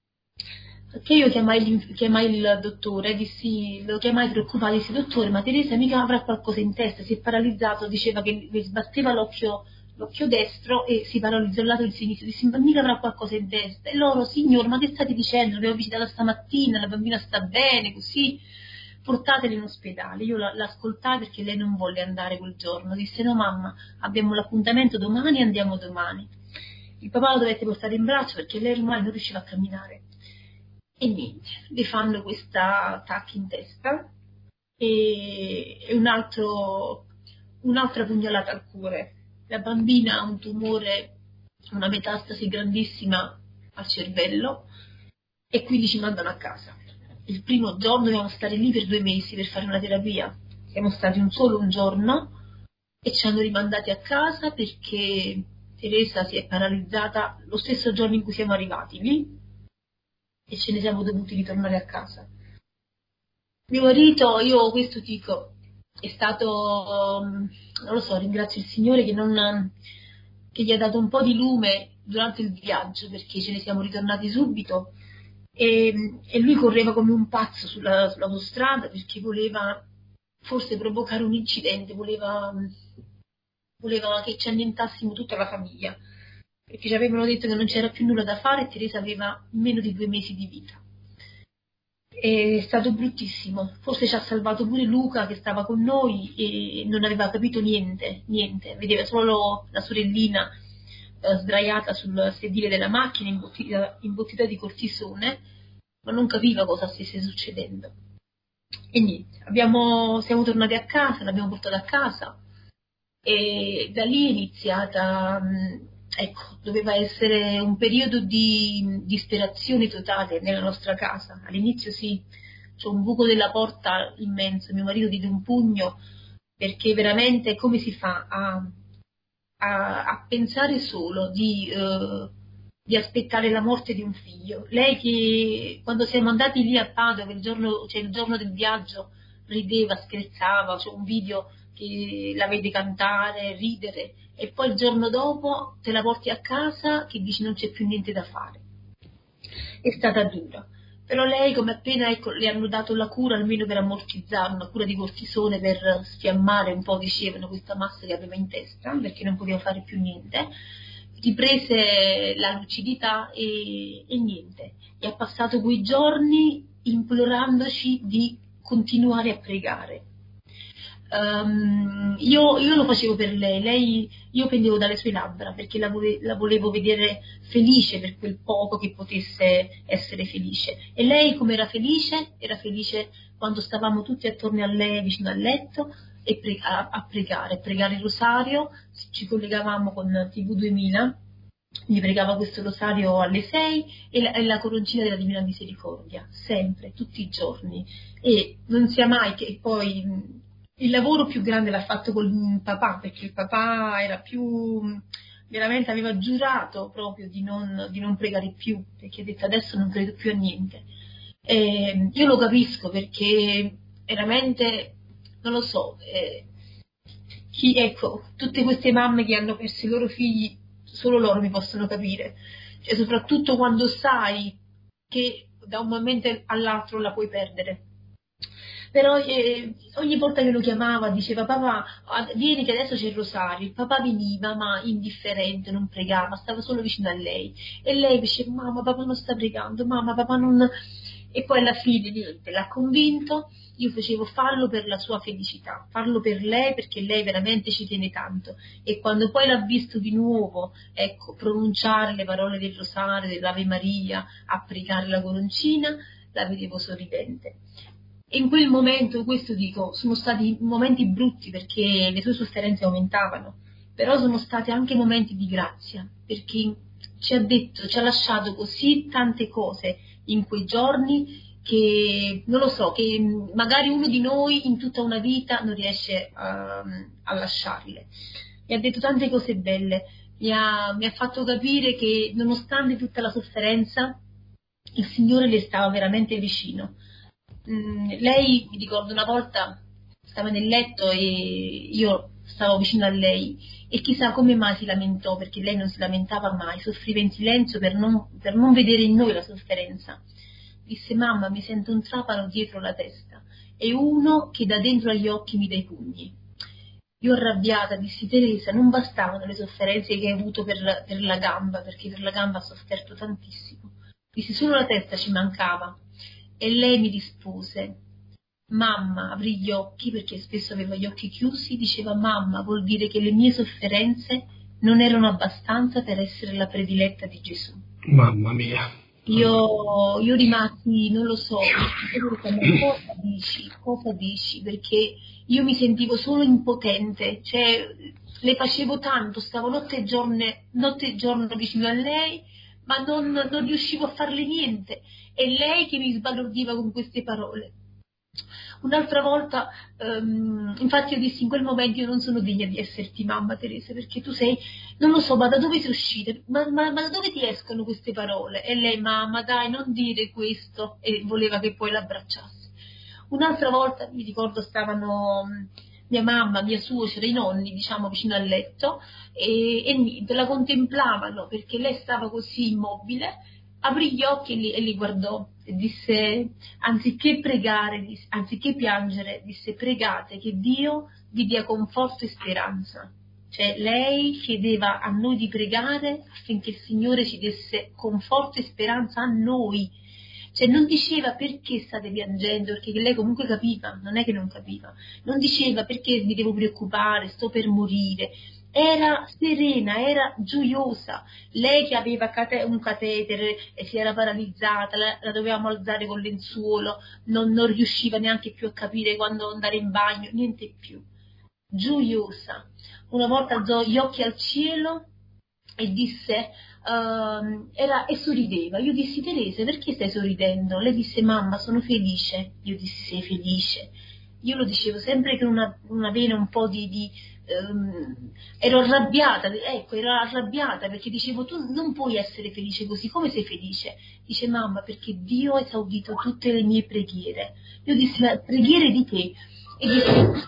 Che io chiamai il dottore, lo chiamai preoccupato, dissi dottore ma Teresa mica avrà qualcosa in testa, si è paralizzato, diceva che le sbatteva l'occhio destro e si paralizzò il lato del sinistro, dissi ma mica avrà qualcosa in testa, e loro signor ma che state dicendo, l'abbiamo visitata stamattina, la bambina sta bene, così portatela in ospedale. Io l'ascoltai perché lei non volle andare quel giorno, disse no mamma abbiamo l'appuntamento domani, andiamo domani. Il papà lo dovette portare in braccio perché lei ormai non riusciva a camminare. E niente, le fanno questa TAC in testa e un'altra pugnalata al cuore. La bambina ha un tumore, una metastasi grandissima al cervello e quindi ci mandano a casa. Il primo giorno dobbiamo stare lì per 2 mesi per fare una terapia. Siamo stati solo un giorno e ci hanno rimandati a casa perché Teresa si è paralizzata lo stesso giorno in cui siamo arrivati lì. E ce ne siamo dovuti ritornare a casa. Mio marito, io questo dico, è stato, non lo so, ringrazio il Signore che gli ha dato un po' di lume durante il viaggio, perché ce ne siamo ritornati subito e lui correva come un pazzo sull'autostrada perché voleva forse provocare un incidente, voleva che ci annientassimo tutta la famiglia, perché ci avevano detto che non c'era più nulla da fare e Teresa aveva meno di 2 mesi di vita. È stato bruttissimo, forse ci ha salvato pure Luca che stava con noi e non aveva capito niente, vedeva solo la sorellina sdraiata sul sedile della macchina imbottita di cortisone, ma non capiva cosa stesse succedendo. E niente, siamo tornati a casa, l'abbiamo portata a casa e da lì è iniziata... Ecco, doveva essere un periodo di disperazione totale nella nostra casa. All'inizio sì, c'è un buco della porta immenso, mio marito diede un pugno, perché veramente come si fa a pensare solo di aspettare la morte di un figlio? Lei che quando siamo andati lì a Padova, il giorno del viaggio, rideva, scherzava, c'è un video che la vede cantare, ridere, e poi il giorno dopo te la porti a casa che dici non c'è più niente da fare. È stata dura, però lei come appena le hanno dato la cura almeno per ammortizzare, una cura di cortisone per sfiammare un po', dicevano, questa massa che aveva in testa perché non poteva fare più niente, riprese la lucidità e niente, e ha passato quei giorni implorandoci di continuare a pregare. Io lo facevo per lei, io pendevo dalle sue labbra perché la volevo vedere felice per quel poco che potesse essere felice, e lei come era felice quando stavamo tutti attorno a lei vicino al letto e a pregare il rosario. Ci collegavamo con TV2000, gli pregava questo rosario alle 6 e la coroncina della Divina Misericordia, sempre, tutti i giorni, e non sia mai che poi... Il lavoro più grande l'ha fatto col papà, perché il papà era veramente aveva giurato proprio di non pregare più, perché ha detto adesso non credo più a niente. Io lo capisco perché veramente, non lo so, ecco, tutte queste mamme che hanno perso i loro figli, solo loro mi possono capire, cioè soprattutto quando sai che da un momento all'altro la puoi perdere. Però ogni volta che lo chiamava diceva: papà, vieni che adesso c'è il rosario. Il papà veniva ma indifferente, non pregava, stava solo vicino a lei, e lei diceva: mamma, papà non sta pregando, mamma, papà non... E poi alla fine niente, l'ha convinto. Io facevo: fallo per la sua felicità, farlo per lei, perché lei veramente ci tiene tanto. E quando poi l'ha visto di nuovo, ecco, pronunciare le parole del rosario, dell'Ave Maria, applicare la coroncina, la vedevo sorridente. E in quel momento, questo dico, sono stati momenti brutti perché le sue sofferenze aumentavano, però sono stati anche momenti di grazia, perché ci ha lasciato così tante cose in quei giorni che, non lo so, che magari uno di noi in tutta una vita non riesce a lasciarle. Mi ha detto tante cose belle, mi ha fatto capire che nonostante tutta la sofferenza, il Signore le stava veramente vicino. Lei, mi ricordo una volta, stava nel letto e io stavo vicino a lei e chissà come mai si lamentò, perché lei non si lamentava mai, soffriva in silenzio per non vedere in noi la sofferenza. Disse: mamma, mi sento un trapano dietro la testa e uno che da dentro agli occhi mi dà i pugni. Io arrabbiata dissi: Teresa, non bastavano le sofferenze che hai avuto per la gamba, perché per la gamba ha sofferto tantissimo. Dissi: solo la testa ci mancava. E lei mi rispose: mamma, apri gli occhi, perché spesso aveva gli occhi chiusi. Diceva: mamma, vuol dire che le mie sofferenze non erano abbastanza per essere la prediletta di Gesù. Mamma mia. Io rimasi, non lo so, cosa dici? Perché io mi sentivo solo impotente, cioè le facevo tanto, stavo notte e giorno vicino a lei, ma non riuscivo a farle niente. E lei che mi sbalordiva con queste parole. Un'altra volta, infatti io dissi in quel momento: io non sono degna di esserti mamma, Teresa, perché tu sei, non lo so, ma da dove sei uscita? Ma da dove ti escono queste parole? E lei: mamma, dai, non dire questo, e voleva che poi l'abbracciassi. Un'altra volta, mi ricordo, stavano mia mamma, mia suocera, i nonni, diciamo, vicino al letto, e niente, la contemplavano, perché lei stava così immobile. Aprì gli occhi e li guardò e disse: anziché pregare, anziché piangere, disse: pregate che Dio vi dia conforto e speranza. Cioè lei chiedeva a noi di pregare affinché il Signore ci desse conforto e speranza a noi. Cioè non diceva: perché state piangendo, perché lei comunque capiva, non è che non capiva. Non diceva: perché mi devo preoccupare, sto per morire. Era serena, era gioiosa. Lei che aveva un catetere e si era paralizzata, la dovevamo alzare con lenzuolo, non riusciva neanche più a capire quando andare in bagno, niente più. Gioiosa. Una volta alzò gli occhi al cielo e disse, e sorrideva. Io dissi: Teresa, perché stai sorridendo? Lei disse: mamma, sono felice. Io dissi: sei felice? Io lo dicevo sempre con una vena un po' ero arrabbiata, perché dicevo: tu non puoi essere felice così, come sei felice? Dice: mamma, perché Dio ha esaudito tutte le mie preghiere. Io dissi: ma preghiere di che? E disse: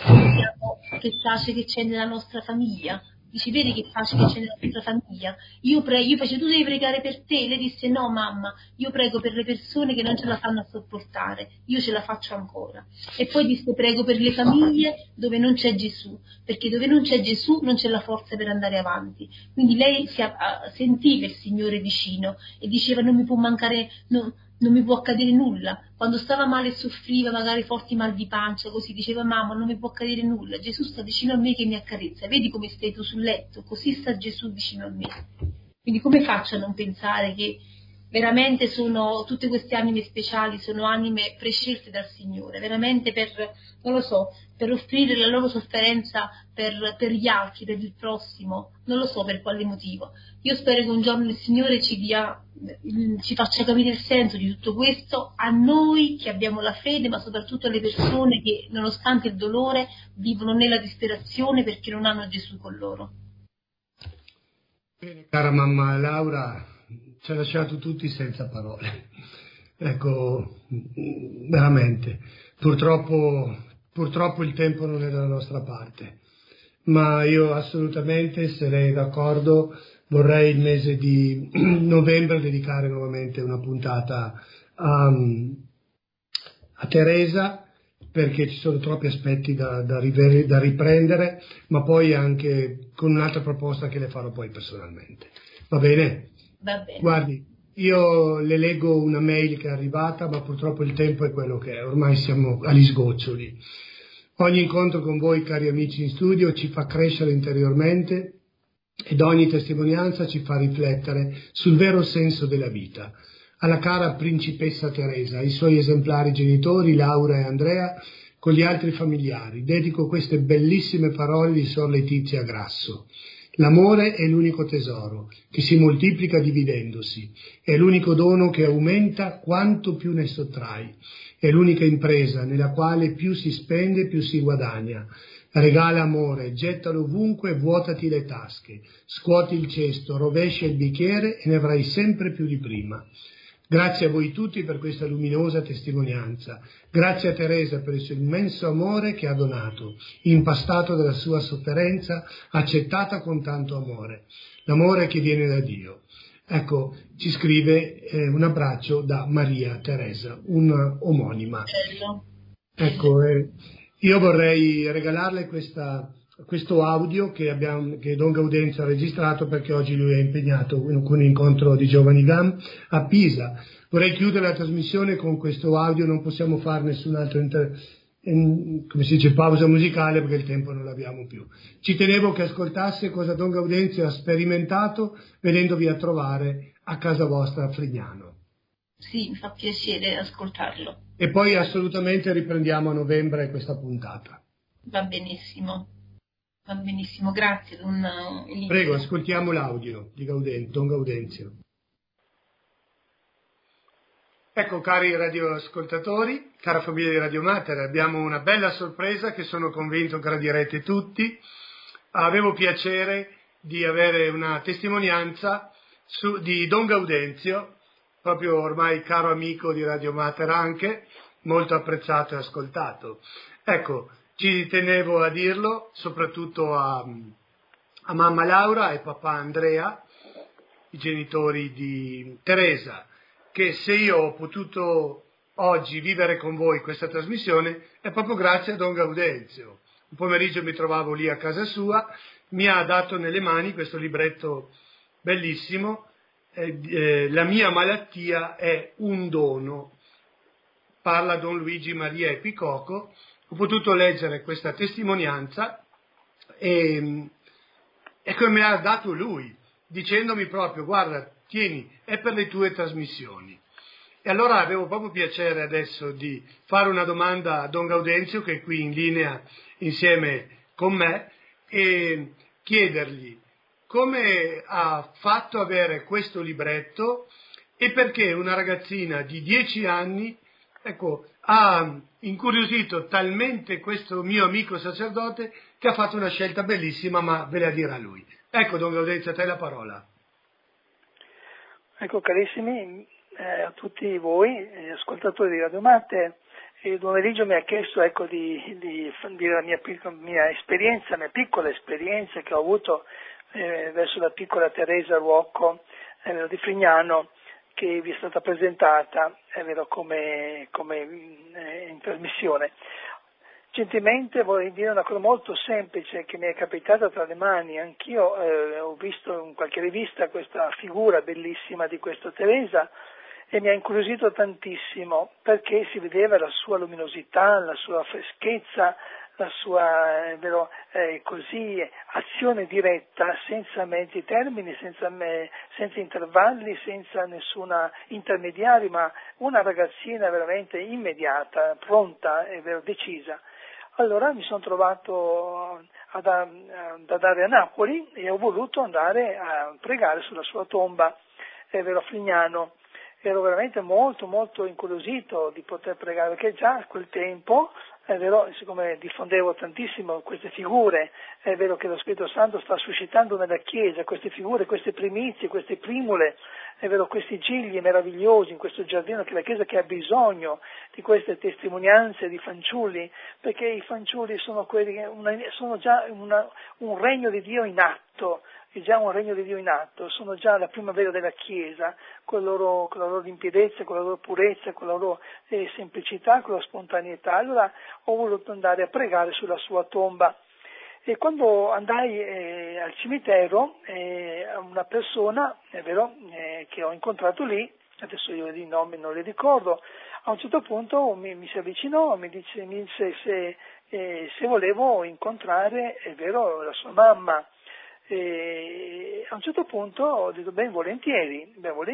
che pace che c'è nella nostra famiglia. Dice: vedi che pace che c'è nella nostra famiglia? Io facevo: tu devi pregare per te. Lei disse: no mamma, io prego per le persone che non ce la fanno a sopportare, io ce la faccio ancora. E poi disse: prego per le famiglie dove non c'è Gesù, perché dove non c'è Gesù non c'è la forza per andare avanti. Quindi lei sentiva il Signore vicino e diceva: non mi può mancare, non mi può accadere nulla. Quando stava male e soffriva magari forti mal di pancia, così diceva: mamma, non mi può accadere nulla, Gesù sta vicino a me che mi accarezza, vedi come stai tu sul letto, così sta Gesù vicino a me. Quindi come faccio a non pensare che veramente sono tutte queste anime speciali, sono anime prescelte dal Signore, veramente non lo so, per offrire la loro sofferenza per gli altri, per il prossimo, non lo so per quale motivo. Io spero che un giorno il Signore ci faccia capire il senso di tutto questo, a noi che abbiamo la fede, ma soprattutto alle persone che nonostante il dolore vivono nella disperazione perché non hanno Gesù con loro. Bene, cara mamma Laura, ci ha lasciato tutti senza parole. Ecco, veramente, purtroppo il tempo non è dalla nostra parte. ma io assolutamente sarei d'accordo, vorrei il mese di novembre dedicare nuovamente una puntata a Teresa, perché ci sono troppi aspetti da riprendere, ma poi anche con un'altra proposta che le farò poi personalmente. Va bene? Va bene. Guardi, io le leggo una mail che è arrivata, ma purtroppo il tempo è quello che è, ormai siamo agli sgoccioli. Ogni incontro con voi, cari amici in studio, ci fa crescere interiormente ed ogni testimonianza ci fa riflettere sul vero senso della vita. Alla cara principessa Teresa, ai suoi esemplari genitori, Laura e Andrea, con gli altri familiari, dedico queste bellissime parole di Sor Letizia Grasso. L'amore è l'unico tesoro che si moltiplica dividendosi, è l'unico dono che aumenta quanto più ne sottrai, è l'unica impresa nella quale più si spende più si guadagna. Regala amore, gettalo ovunque, vuotati le tasche, scuoti il cesto, rovescia il bicchiere e ne avrai sempre più di prima. Grazie a voi tutti per questa luminosa testimonianza. Grazie a Teresa per il suo immenso amore che ha donato, impastato dalla sua sofferenza, accettata con tanto amore. L'amore che viene da Dio. Ecco, ci scrive un abbraccio da Maria Teresa, un'omonima. Ecco, io vorrei regalarle questo audio che Don Gaudenzio ha registrato, perché oggi lui è impegnato in un incontro di Giovani GAM a Pisa. Vorrei chiudere la trasmissione con questo audio, non possiamo fare nessun altro come si dice, pausa musicale, perché il tempo non l'abbiamo più. Ci tenevo che ascoltasse cosa Don Gaudenzio ha sperimentato vedendovi a trovare a casa vostra a Frignano. Sì, mi fa piacere ascoltarlo. E poi assolutamente riprendiamo a novembre questa puntata. Va benissimo, grazie. Prego, ascoltiamo l'audio di Don Gaudenzio. Ecco, cari radioascoltatori, cara famiglia di Radio Mater, abbiamo una bella sorpresa che sono convinto gradirete tutti. Avevo piacere di avere una testimonianza di Don Gaudenzio, proprio ormai caro amico di Radio Mater anche, molto apprezzato e ascoltato. Ecco, ci tenevo a dirlo, soprattutto a mamma Laura e papà Andrea, i genitori di Teresa, che se io ho potuto oggi vivere con voi questa trasmissione è proprio grazie a Don Gaudenzio. Un pomeriggio mi trovavo lì a casa sua, mi ha dato nelle mani questo libretto bellissimo, La mia malattia è un dono, parla Don Luigi Maria Epicoco. Ho potuto leggere questa testimonianza e come ha dato lui, dicendomi proprio: guarda, tieni, è per le tue trasmissioni. E allora avevo proprio piacere adesso di fare una domanda a Don Gaudenzio, che è qui in linea insieme con me, e chiedergli come ha fatto avere questo libretto e perché una ragazzina di 10 anni, ecco, ha incuriosito talmente questo mio amico sacerdote che ha fatto una scelta bellissima, ma ve la dirà lui. Ecco, Don Gaudenzio, a te la parola. Ecco, carissimi, a tutti voi, ascoltatori di Radio Mater, il pomeriggio mi ha chiesto di dire la mia esperienza, la mia piccola esperienza che ho avuto verso la piccola Teresa Ruocco di Frignano, che vi è stata presentata come in trasmissione. Gentilmente vorrei dire una cosa molto semplice che mi è capitata tra le mani. Anch'io ho visto in qualche rivista questa figura bellissima di questa Teresa e mi ha incuriosito tantissimo, perché si vedeva la sua luminosità, la sua freschezza, la sua azione diretta, senza mezzi termini, senza intervalli, senza nessuna intermediario, ma una ragazzina veramente immediata, pronta e decisa. Allora mi sono trovato ad andare a Napoli e ho voluto andare a pregare sulla sua tomba, a Frignano. Ero veramente molto molto incuriosito di poter pregare, perché già a quel tempo è vero, siccome diffondevo tantissimo queste figure, è vero che lo Spirito Santo sta suscitando nella Chiesa queste figure, queste primizie, queste primule, è vero, questi gigli meravigliosi in questo giardino, che la Chiesa che ha bisogno di queste testimonianze di fanciulli, perché i fanciulli sono quelli che sono già un regno di Dio in atto, è già un regno di Dio in atto, sono già la primavera della Chiesa, con la loro limpiezza, con la loro purezza, con la loro semplicità, con la spontaneità. Allora ho voluto andare a pregare sulla sua tomba. E quando andai al cimitero, una persona, è vero, che ho incontrato lì, adesso io i nomi non li ricordo, a un certo punto mi si avvicinò, mi disse se volevo incontrare, è vero, la sua mamma. E a un certo punto ho detto ben volentieri,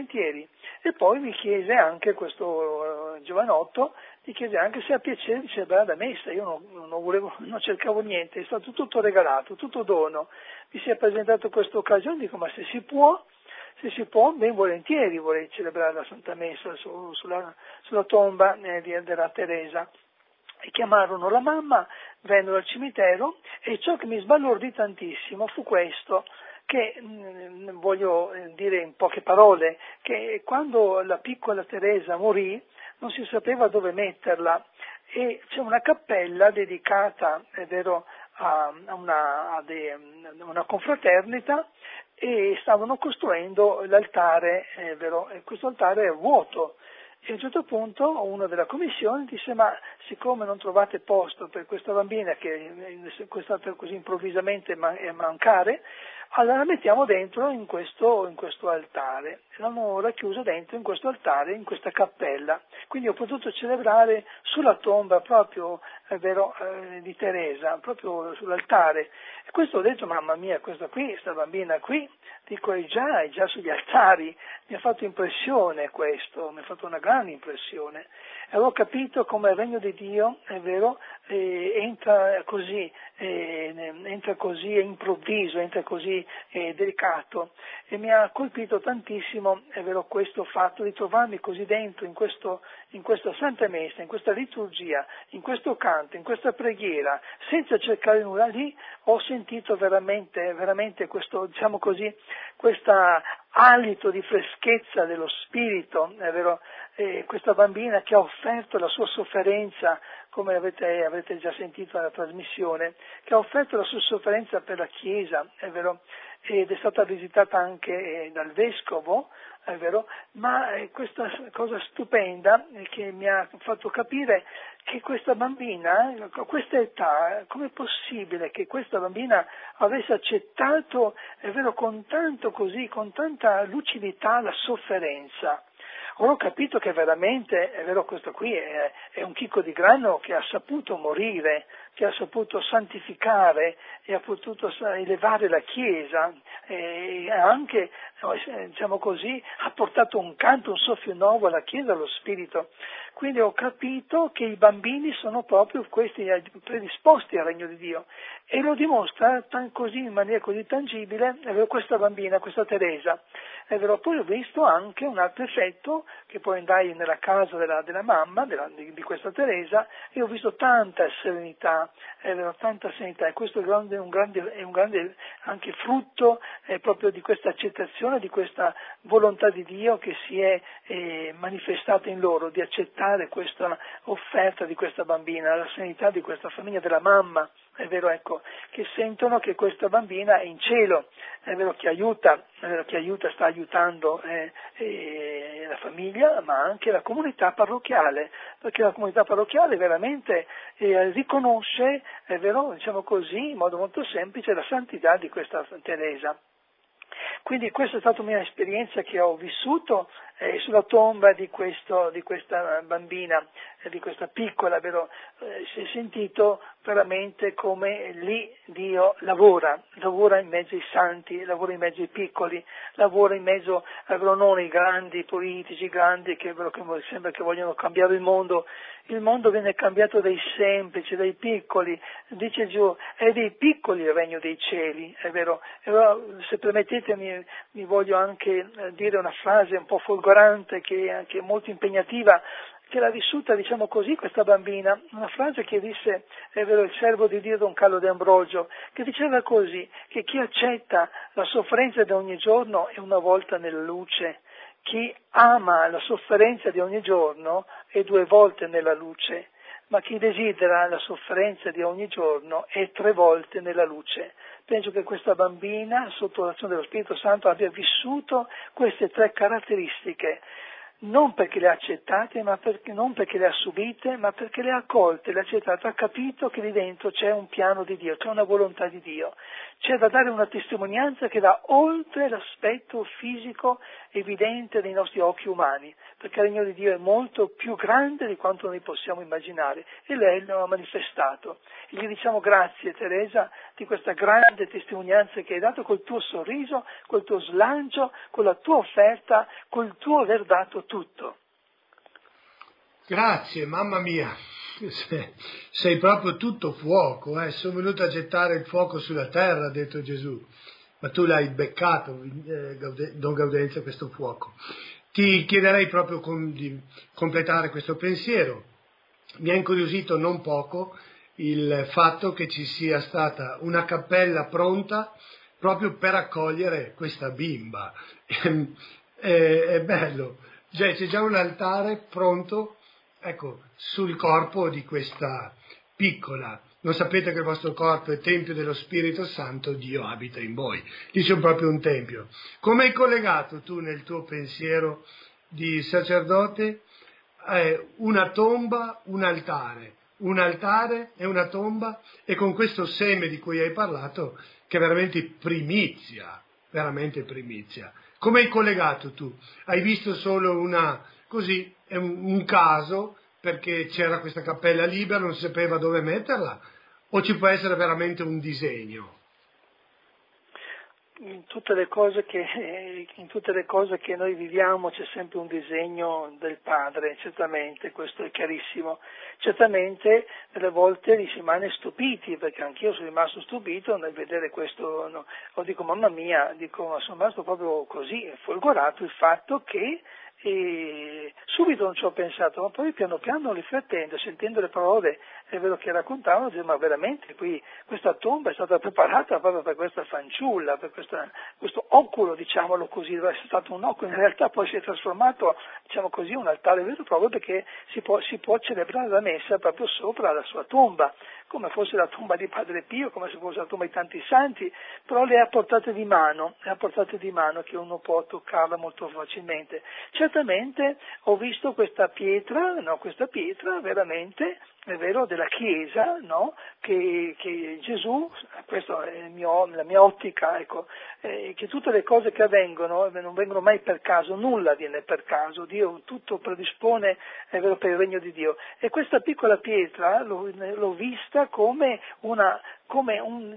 e poi mi chiese anche questo giovanotto, mi chiese anche se ha piacere di celebrare la messa. Io non cercavo niente, è stato tutto regalato, tutto dono. Mi si è presentato questa occasione, dico ma se si può, ben volentieri vorrei celebrare la Santa Messa sulla tomba della Teresa. E chiamarono la mamma, vennero al cimitero, e ciò che mi sbalordì tantissimo fu questo, che voglio dire in poche parole, che quando la piccola Teresa morì non si sapeva dove metterla, e c'è una cappella dedicata, è vero, a una confraternita, e stavano costruendo l'altare, è vero, e questo altare è vuoto. E a un certo punto uno della commissione disse ma siccome non trovate posto per questa bambina che è stata così improvvisamente mancare, allora la mettiamo dentro in questo altare. L'hanno racchiuso dentro in questo altare, in questa cappella. Quindi ho potuto celebrare sulla tomba proprio, è vero, di Teresa, proprio sull'altare. E questo ho detto, mamma mia, questa bambina qui, dico è già sugli altari. Mi ha fatto impressione questo, mi ha fatto una grande impressione. E avevo capito come il regno di Dio, è vero, entra così improvviso, entra così delicato, e mi ha colpito tantissimo, è vero, questo fatto di trovarmi così dentro in questa Santa Messa, in questa liturgia, in questo canto, in questa preghiera, senza cercare nulla. Lì ho sentito veramente questo, diciamo così, questa alito di freschezza dello spirito, è vero, questa bambina che ha offerto la sua sofferenza, come avete già sentito nella trasmissione, che ha offerto la sua sofferenza per la Chiesa, è vero, ed è stata visitata anche dal Vescovo, è vero, ma questa cosa stupenda che mi ha fatto capire che questa bambina, a questa età, com'è possibile che questa bambina avesse accettato, è vero, con tanta lucidità la sofferenza. Ora ho capito che veramente, è vero, questo qui è un chicco di grano che ha saputo morire, che ha saputo santificare e ha potuto elevare la Chiesa, e anche, diciamo così, ha portato un canto, un soffio nuovo alla Chiesa, allo Spirito. Quindi ho capito che i bambini sono proprio questi predisposti al regno di Dio, e lo dimostra così, in maniera così tangibile, è vero, questa bambina, questa Teresa. È vero, poi ho visto anche un altro effetto, che poi andai nella casa della mamma, di questa Teresa, e ho visto tanta serenità, è vero, tanta serenità, e questo è un grande anche frutto proprio di questa accettazione, di questa volontà di Dio che si è manifestata in loro, di accettare questa offerta di questa bambina, la serenità di questa famiglia, della mamma, è vero, ecco, che sentono che questa bambina è in cielo, è vero, che aiuta, sta aiutando la famiglia, ma anche la comunità parrocchiale, perché la comunità parrocchiale veramente riconosce, è vero, diciamo così, in modo molto semplice, la santità di questa Teresa. Quindi questa è stata una mia esperienza che ho vissuto sulla tomba di questa bambina, di questa piccola, vero? Si è sentito veramente come lì Dio lavora in mezzo ai santi, lavora in mezzo ai piccoli, lavora in mezzo non ai grandi politici, grandi che sembra che vogliono cambiare il mondo. Il mondo viene cambiato dai semplici, dai piccoli, dice Gesù, è dei piccoli il regno dei cieli, è vero. E allora, se permettete, mi voglio anche dire una frase un po' folgorante, che è anche molto impegnativa, che l'ha vissuta, diciamo così, questa bambina, una frase che disse, è vero, il servo di Dio Don Carlo D'Ambrogio, che diceva così, che chi accetta la sofferenza di ogni giorno è una volta nella luce, chi ama la sofferenza di ogni giorno è 2 volte nella luce, ma chi desidera la sofferenza di ogni giorno è 3 volte nella luce. Penso che questa bambina, sotto l'azione dello Spirito Santo, abbia vissuto queste 3 caratteristiche, non perché le ha accettate, non perché le ha subite, ma perché le ha accolte, le ha accettate, ha capito che lì dentro c'è un piano di Dio, c'è una volontà di Dio. C'è da dare una testimonianza che va oltre l'aspetto fisico evidente dei nostri occhi umani, perché il regno di Dio è molto più grande di quanto noi possiamo immaginare, e lei lo ha manifestato. E gli diciamo grazie, Teresa, di questa grande testimonianza che hai dato col tuo sorriso, col tuo slancio, con la tua offerta, col tuo aver dato tutto. Grazie, mamma mia, sei proprio tutto fuoco, sono venuto a gettare il fuoco sulla terra, ha detto Gesù, ma tu l'hai beccato, Don Gaudenzio, questo fuoco. Ti chiederei proprio di completare questo pensiero. Mi ha incuriosito non poco il fatto che ci sia stata una cappella pronta proprio per accogliere questa bimba. È bello, c'è già un altare pronto, ecco, sul corpo di questa piccola. Non sapete che il vostro corpo è tempio dello Spirito Santo, Dio abita in voi. Lì c'è proprio un tempio. Come hai collegato tu nel tuo pensiero di sacerdote una tomba, un altare e una tomba, e con questo seme di cui hai parlato, che è veramente primizia. Come hai collegato tu? Hai visto solo un caso, perché c'era questa cappella libera, non si sapeva dove metterla, o ci può essere veramente un disegno? In tutte le cose che noi viviamo c'è sempre un disegno del Padre, certamente, questo è chiarissimo. Certamente delle volte si rimane stupiti, perché anch'io sono rimasto stupito nel vedere questo, no? O dico mamma mia, sono rimasto proprio così, folgorato il fatto che subito non ci ho pensato, ma poi piano piano riflettendo, sentendo le parole, è vero che raccontavano, dicevo, ma veramente qui questa tomba è stata preparata proprio per questa fanciulla, per questo oculo, diciamolo così, deve essere stato un oculo, in realtà poi si è trasformato, diciamo così, un altare vero e proprio, perché si può celebrare la messa proprio sopra la sua tomba, come fosse la tomba di Padre Pio, come se fosse la tomba di tanti santi, però le ha portate di mano che uno può toccarla molto facilmente. Certamente ho visto questa pietra veramente, è vero, della Chiesa, no? Che Gesù, questa è la mia ottica, ecco, che tutte le cose che avvengono non vengono mai per caso, nulla viene per caso, Dio tutto predispone, è vero, per il regno di Dio. E questa piccola pietra l'ho vista come un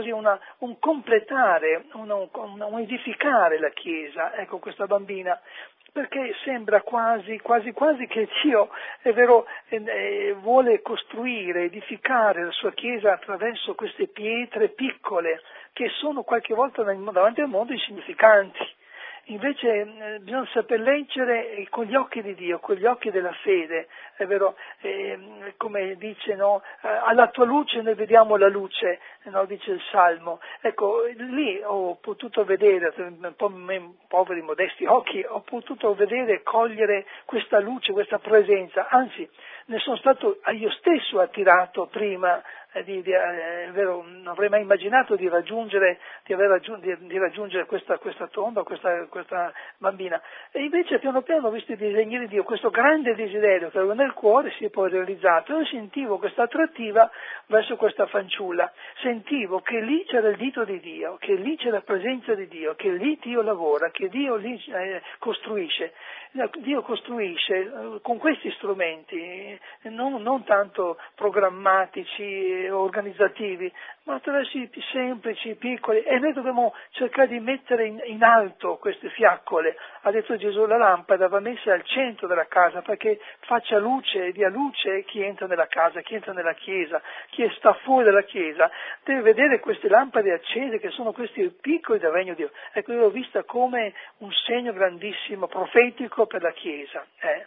completare, un edificare la Chiesa, ecco, questa bambina, perché sembra quasi che Dio, è vero, vuole costruire, edificare la sua Chiesa attraverso queste pietre piccole, che sono qualche volta davanti al mondo insignificanti. Invece bisogna saper leggere con gli occhi di Dio, con gli occhi della fede, è vero, come dice, no? Alla tua luce noi vediamo la luce, no? Dice il Salmo. Ecco, lì ho potuto vedere, un po' poveri, modesti occhi, ho potuto vedere e cogliere questa luce, questa presenza, anzi ne sono stato io stesso attirato prima, vero, non avrei mai immaginato di raggiungere questa tomba, questa bambina. E invece piano piano ho visto i disegni di Dio, questo grande desiderio che avevo nel cuore si è poi realizzato, e sentivo questa attrattiva verso questa fanciulla, sentivo che lì c'era il dito di Dio, che lì c'è la presenza di Dio, che lì Dio lavora, che Dio lì costruisce. Dio costruisce con questi strumenti, non tanto programmatici, organizzativi, ma attraverso i semplici, piccoli, e noi dobbiamo cercare di mettere in alto queste fiaccole. Ha detto Gesù, la lampada va messa al centro della casa perché faccia luce e dia luce chi entra nella casa, chi entra nella chiesa, chi sta fuori dalla chiesa, deve vedere queste lampade accese che sono questi piccoli del regno di Dio. Ecco, io l'ho vista come un segno grandissimo, profetico per la chiesa.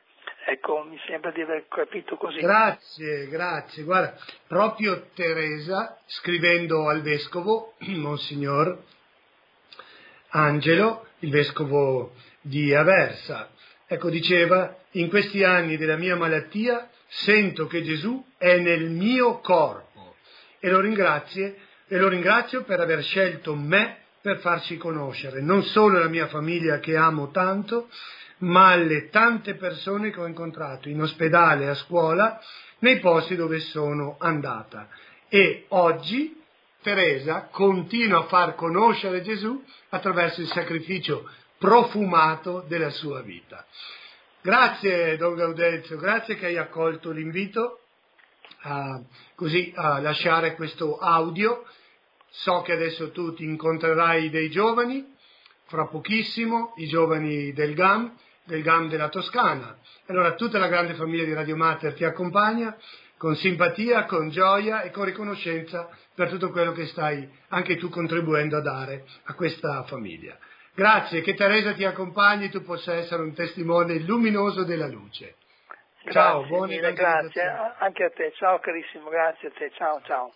Ecco, mi sembra di aver capito così. Grazie. Guarda, proprio Teresa, scrivendo al vescovo, Monsignor Angelo, il vescovo di Aversa, ecco, diceva: in questi anni della mia malattia sento che Gesù è nel mio corpo e lo ringrazio per aver scelto me per farci conoscere non solo la mia famiglia che amo tanto, ma alle tante persone che ho incontrato in ospedale, a scuola, nei posti dove sono andata. E oggi Teresa continua a far conoscere Gesù attraverso il sacrificio profumato della sua vita. Grazie Don Gaudenzio, grazie che hai accolto l'invito a lasciare questo audio. So che adesso tu ti incontrerai dei giovani, fra pochissimo, i giovani del GAM della Toscana. Allora tutta la grande famiglia di Radio Mater ti accompagna con simpatia, con gioia e con riconoscenza per tutto quello che stai anche tu contribuendo a dare a questa famiglia. Grazie, che Teresa ti accompagni e tu possa essere un testimone luminoso della luce. Ciao, buone mille, grazie, anche a te, ciao carissimo, grazie a te, ciao.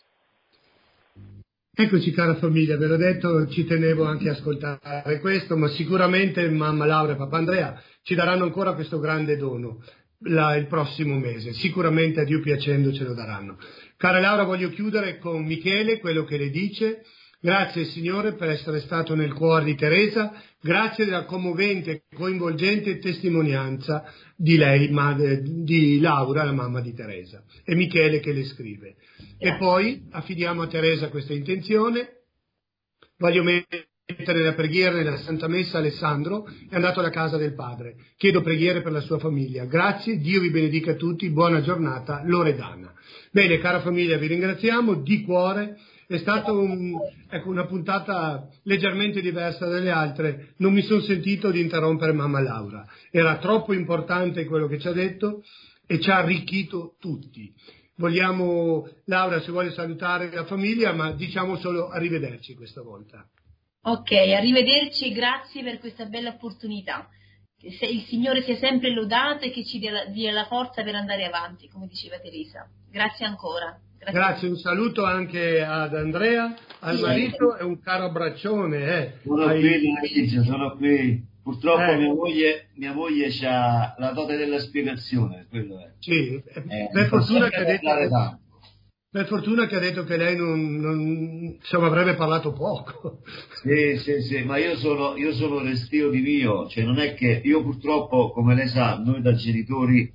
Eccoci cara famiglia, ve l'ho detto, ci tenevo anche a ascoltare questo, ma sicuramente mamma Laura e papà Andrea ci daranno ancora questo grande dono il prossimo mese, sicuramente a Dio piacendo ce lo daranno. Cara Laura, voglio chiudere con Michele, quello che le dice: grazie Signore per essere stato nel cuore di Teresa, grazie della commovente e coinvolgente testimonianza di lei, di Laura, la mamma di Teresa, e Michele che le scrive. E poi affidiamo a Teresa questa intenzione. Voglio mettere la preghiera nella Santa Messa. Alessandro è andato alla casa del Padre, chiedo preghiere per la sua famiglia. Grazie, Dio vi benedica tutti, buona giornata, Loredana. Bene, cara famiglia, vi ringraziamo di cuore. È stata una puntata leggermente diversa dalle altre, non mi sono sentito di interrompere mamma Laura, era troppo importante quello che ci ha detto e ci ha arricchito tutti. Vogliamo, Laura, se vuole salutare la famiglia, ma diciamo solo arrivederci questa volta. Ok, arrivederci, grazie per questa bella opportunità. Che il Signore sia sempre lodato e che ci dia la forza per andare avanti, come diceva Teresa. Grazie ancora. Grazie, un saluto anche ad Andrea, al marito, e un caro abbraccione. Sono qui. Purtroppo mia moglie ha la dote della spiegazione, quello è. Sì, per fortuna che ha detto che lei non avrebbe parlato poco. Sì, ma io sono restio di mio, cioè non è che io purtroppo, come lei sa, noi da genitori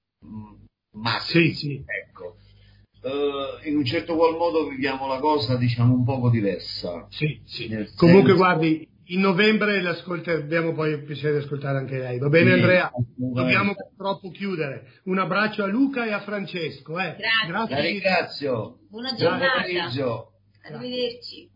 maschi, sì. Ecco, in un certo qual modo viviamo la cosa, diciamo, un poco diversa. Sì. Comunque guardi, in novembre abbiamo poi il piacere di ascoltare anche lei. Va bene, Andrea? Dobbiamo purtroppo chiudere. Un abbraccio a Luca e a Francesco. Grazie. La ringrazio. Buona giornata. Buon pomeriggio. Arrivederci.